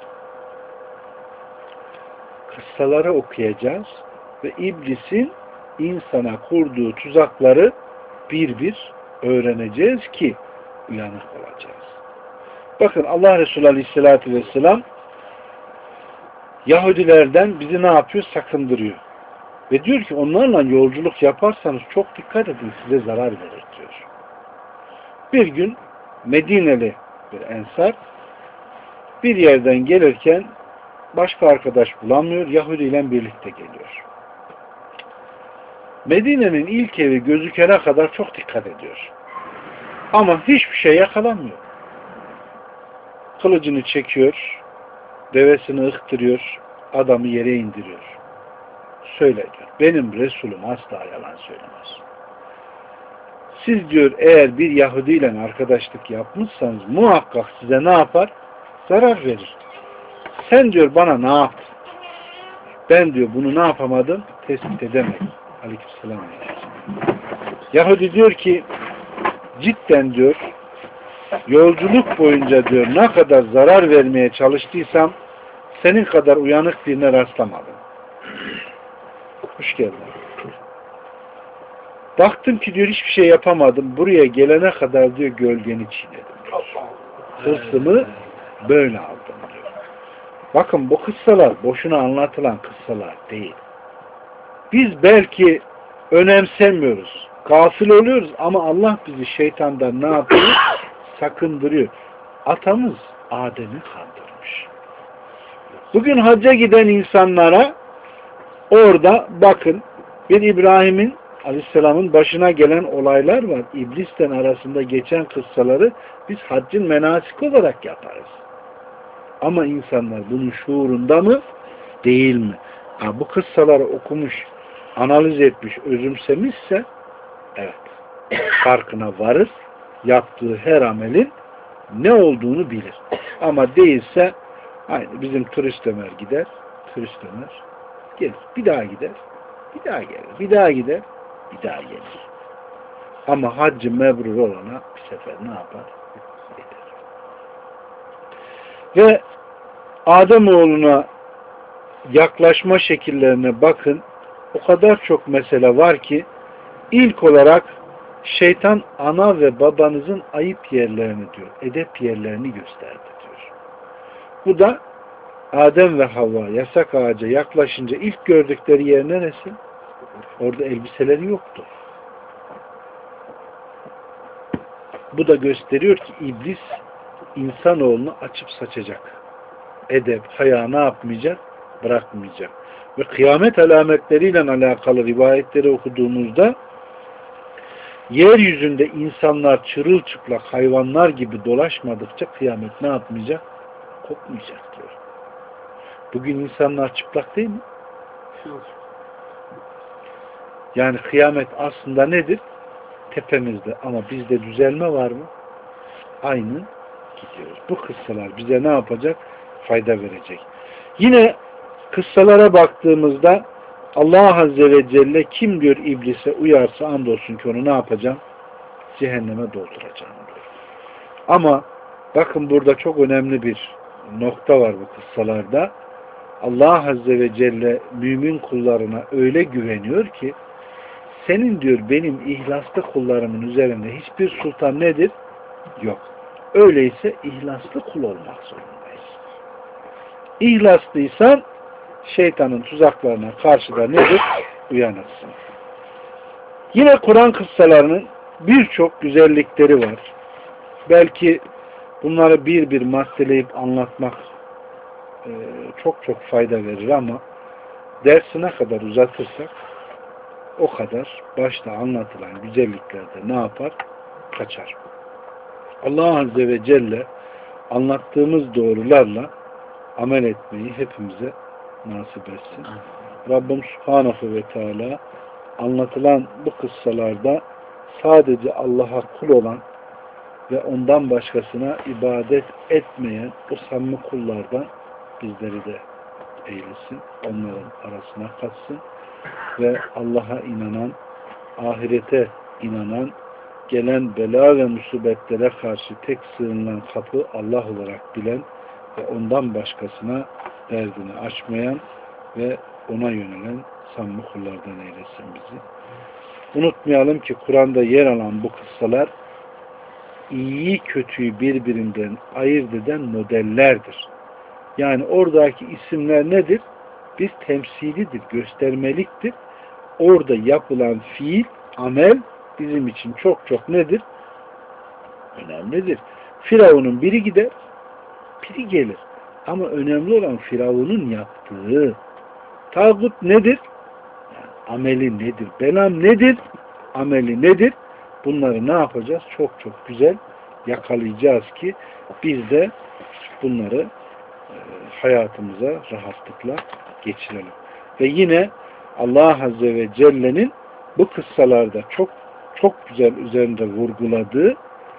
Kıssaları okuyacağız ve iblisin insana kurduğu tuzakları bir bir öğreneceğiz ki uyanık olacağız. Bakın Allah Resulü Aleyhisselatü Vesselam Yahudilerden bizi ne yapıyor? Sakındırıyor. Ve diyor ki onlarla yolculuk yaparsanız çok dikkat edin, size zarar verir diyor. Bir gün Medineli bir ensar bir yerden gelirken başka arkadaş bulamıyor, Yahudi ile birlikte geliyor. Medine'nin ilk evi gözükene kadar çok dikkat ediyor. Ama hiçbir şey yakalanmıyor. Kılıcını çekiyor, devesini ıhtırıyor, adamı yere indiriyor. Söyle diyor, benim Resulüm asla yalan söylemez. Siz diyor eğer bir Yahudi ile arkadaşlık yapmışsanız muhakkak size ne yapar? Zarar verir. Sen diyor bana ne yaptın? Ben diyor bunu ne yapamadım? Tespit edemedim. Aleykümselam. Yahudi diyor ki cidden diyor yolculuk boyunca diyor ne kadar zarar vermeye çalıştıysam senin kadar uyanık birine rastlamadım. Hoş geldin. Baktım ki diyor hiçbir şey yapamadım. Buraya gelene kadar diyor gölgeni çiğnedim. Hırsımı böyle aldım diyor. Bakın bu kıssalar boşuna anlatılan kıssalar değil. Biz belki önemsemiyoruz. Gafil oluyoruz ama Allah bizi şeytandan ne yapıyor? Sakındırıyor. Atamız Adem'i kandırmış. Bugün hacca giden insanlara orada bakın bir İbrahim'in Aleyhisselam'ın başına gelen olaylar var. İblis'ten arasında geçen kıssaları biz haccın menasik olarak yaparız. Ama insanlar bunun şuurunda mı? Değil mi? Ha, bu kıssaları okumuş, analiz etmiş, özümsemişse evet, farkına varır. Yaptığı her amelin ne olduğunu bilir. Ama değilse aynı bizim turist Ömer gider, turist Ömer gelir. Bir daha gider, bir daha gelir. Bir daha gider, bir daha gelir. Ama haccı mebrur olana bir sefer ne yapar? Gider. Ve Ademoğluna yaklaşma şekillerine bakın. O kadar çok mesele var ki ilk olarak şeytan ana ve babanızın ayıp yerlerini diyor, edep yerlerini gösterdi diyor. Bu da Adem ve Havva yasak ağaca yaklaşınca ilk gördükleri yer neresi? Orada elbiseleri yoktu. Bu da gösteriyor ki iblis insanoğlunu açıp saçacak. Edep, haya ne yapmayacak? Bırakmayacak. Ve kıyamet alametleriyle alakalı rivayetleri okuduğumuzda yeryüzünde insanlar çırılçıplak hayvanlar gibi dolaşmadıkça kıyamet ne yapmayacak? Kopmayacak diyor. Bugün insanlar çıplak değil mi? Yani kıyamet aslında nedir? tepemizde ama bizde düzelme var mı? Aynı gidiyoruz. Bu kıssalar bize ne yapacak? Fayda verecek. Yine kıssalara baktığımızda Allah Azze ve Celle kim diyor iblise uyarsa andolsun ki onu ne yapacağım? Cehenneme dolduracağım diyor. Ama bakın burada çok önemli bir nokta var bu kıssalarda. Allah Azze ve Celle mümin kullarına öyle güveniyor ki senin diyor benim ihlaslı kullarımın üzerinde hiçbir sultan nedir? Yok. Öyleyse ihlaslı kul olmak zorundayız. İhlaslıysan şeytanın tuzaklarına karşı da nedir? Uyanırsın. Yine Kur'an kıssalarının birçok güzellikleri var. Belki bunları bir bir maddeleyip anlatmak e, çok çok fayda verir ama dersine kadar uzatırsak o kadar başta anlatılan güzelliklerde ne yapar? Kaçar. Allah Azze ve Celle anlattığımız doğrularla amel etmeyi hepimize nasip etsin. Rabbim Subhanahu ve Teala anlatılan bu kıssalarda sadece Allah'a kul olan ve ondan başkasına ibadet etmeyen o samimi kullardan bizleri de eylesin. Onların arasına katsın ve Allah'a inanan, ahirete inanan, gelen bela ve musibetlere karşı tek sığınılan kapı Allah olarak bilen ve ondan başkasına derdini açmayan ve ona yönelen samimi kullardan eylesin bizi. Unutmayalım ki Kur'an'da yer alan bu kıssalar iyiyi kötüyü birbirinden ayırt eden modellerdir. Yani oradaki isimler nedir? Bir temsilidir, göstermeliktir. Orada yapılan fiil, amel bizim için çok çok nedir? Önemlidir. Firavun'un biri gider, biri gelir. Ama önemli olan Firavun'un yaptığı. Tağut nedir? Yani ameli nedir? Belam nedir? Ameli nedir? Bunları ne yapacağız? Çok çok güzel yakalayacağız ki biz de bunları e, hayatımıza rahatlıkla geçirelim. Ve yine Allah Azze ve Celle'nin bu kıssalarda çok çok güzel üzerinde vurguladığı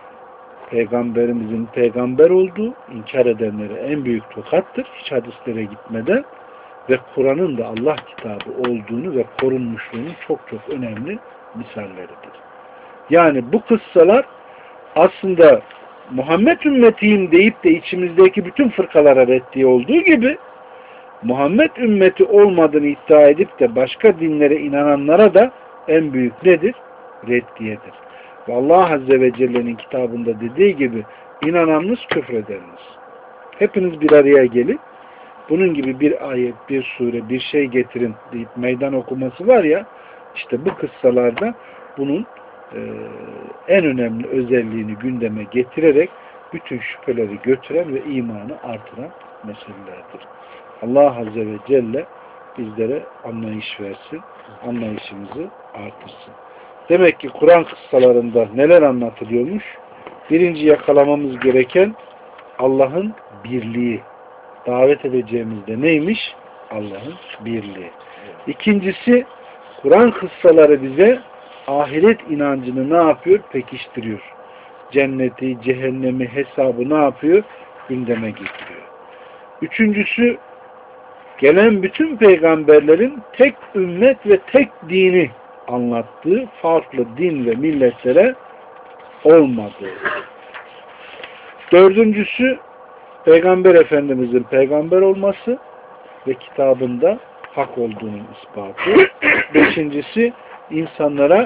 Peygamberimizin peygamber olduğu, inkar edenlere en büyük tokattır. Hiç hadislere gitmeden ve Kur'an'ın da Allah kitabı olduğunu ve korunmuşluğunun çok çok önemli misalleridir. Yani bu kıssalar aslında Muhammed ümmetiyim deyip de içimizdeki bütün fırkalara reddiye olduğu gibi Muhammed ümmeti olmadığını iddia edip de başka dinlere inananlara da en büyük nedir? Reddiyedir. Ve Allah Azze ve Celle'nin kitabında dediği gibi inananınız küfrederiniz. Hepiniz bir araya gelin. Bunun gibi bir ayet, bir sure, bir şey getirin deyip meydan okuması var ya, işte bu kıssalarda bunun e, en önemli özelliğini gündeme getirerek bütün şüpheleri götüren ve imanı artıran meselelerdir. Allah Azze ve Celle bizlere anlayış versin, anlayışımızı artırsın. Demek ki Kur'an kıssalarında neler anlatılıyormuş? Birinci yakalamamız gereken Allah'ın birliği. Davet edeceğimizde neymiş? Allah'ın birliği. İkincisi, Kur'an kıssaları bize ahiret inancını ne yapıyor? Pekiştiriyor. Cenneti, cehennemi, hesabı ne yapıyor? Gündeme getiriyor. Üçüncüsü, gelen bütün peygamberlerin tek ümmet ve tek dini anlattığı, farklı din ve milletlere olmadığı. Dördüncüsü, Peygamber Efendimizin peygamber olması ve kitabında hak olduğunun ispatı. Beşincisi, insanlara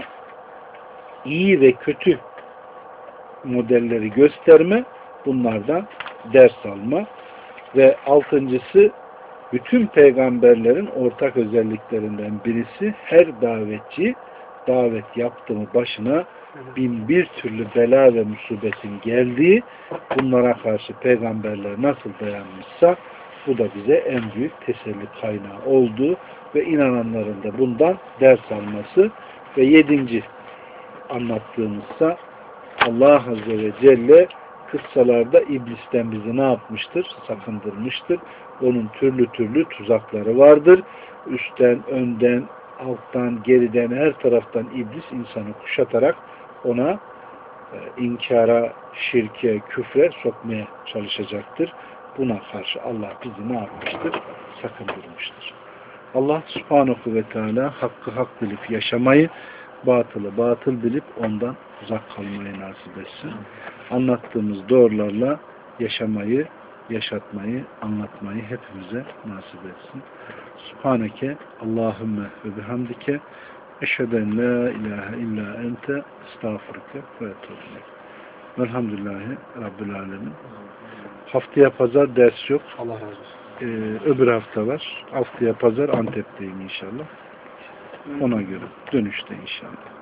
iyi ve kötü modelleri gösterme, bunlardan ders alma. Ve altıncısı, bütün peygamberlerin ortak özelliklerinden birisi, her davetçi davet yaptığı başına bin bir türlü bela ve musibetin geldiği, bunlara karşı peygamberler nasıl dayanmışsa bu da bize en büyük teselli kaynağı olduğu ve inananların da bundan ders alması. Ve yedinci anlattığımızsa Allah Azze ve Celle kıssalarda iblisten bizi ne yapmıştır? Sakındırmıştır. Onun türlü türlü tuzakları vardır. Üstten, önden, alttan, geriden, her taraftan iblis insanı kuşatarak ona e, inkara, şirke, küfre sokmaya çalışacaktır. Buna karşı Allah bizi ne yapmıştır? Sakındırmıştır. Allah subhanahu ve teala hakkı hak bilip yaşamayı, batılı batıl bilip ondan uzak kalmayı nasip etsin. Anlattığımız doğrularla yaşamayı, yaşatmayı, anlatmayı hepimize nasip etsin. Subhaneke Allahümme ve bihamdike eşheden la ilahe illa ente estağfurke ve etûbü. Velhamdülillahi Rabbil alemin. Haftaya pazar ders yok. Allah razı olsun. Ee, öbür hafta var. Haftaya pazar Antep'teyim inşallah. Ona göre dönüşte inşallah.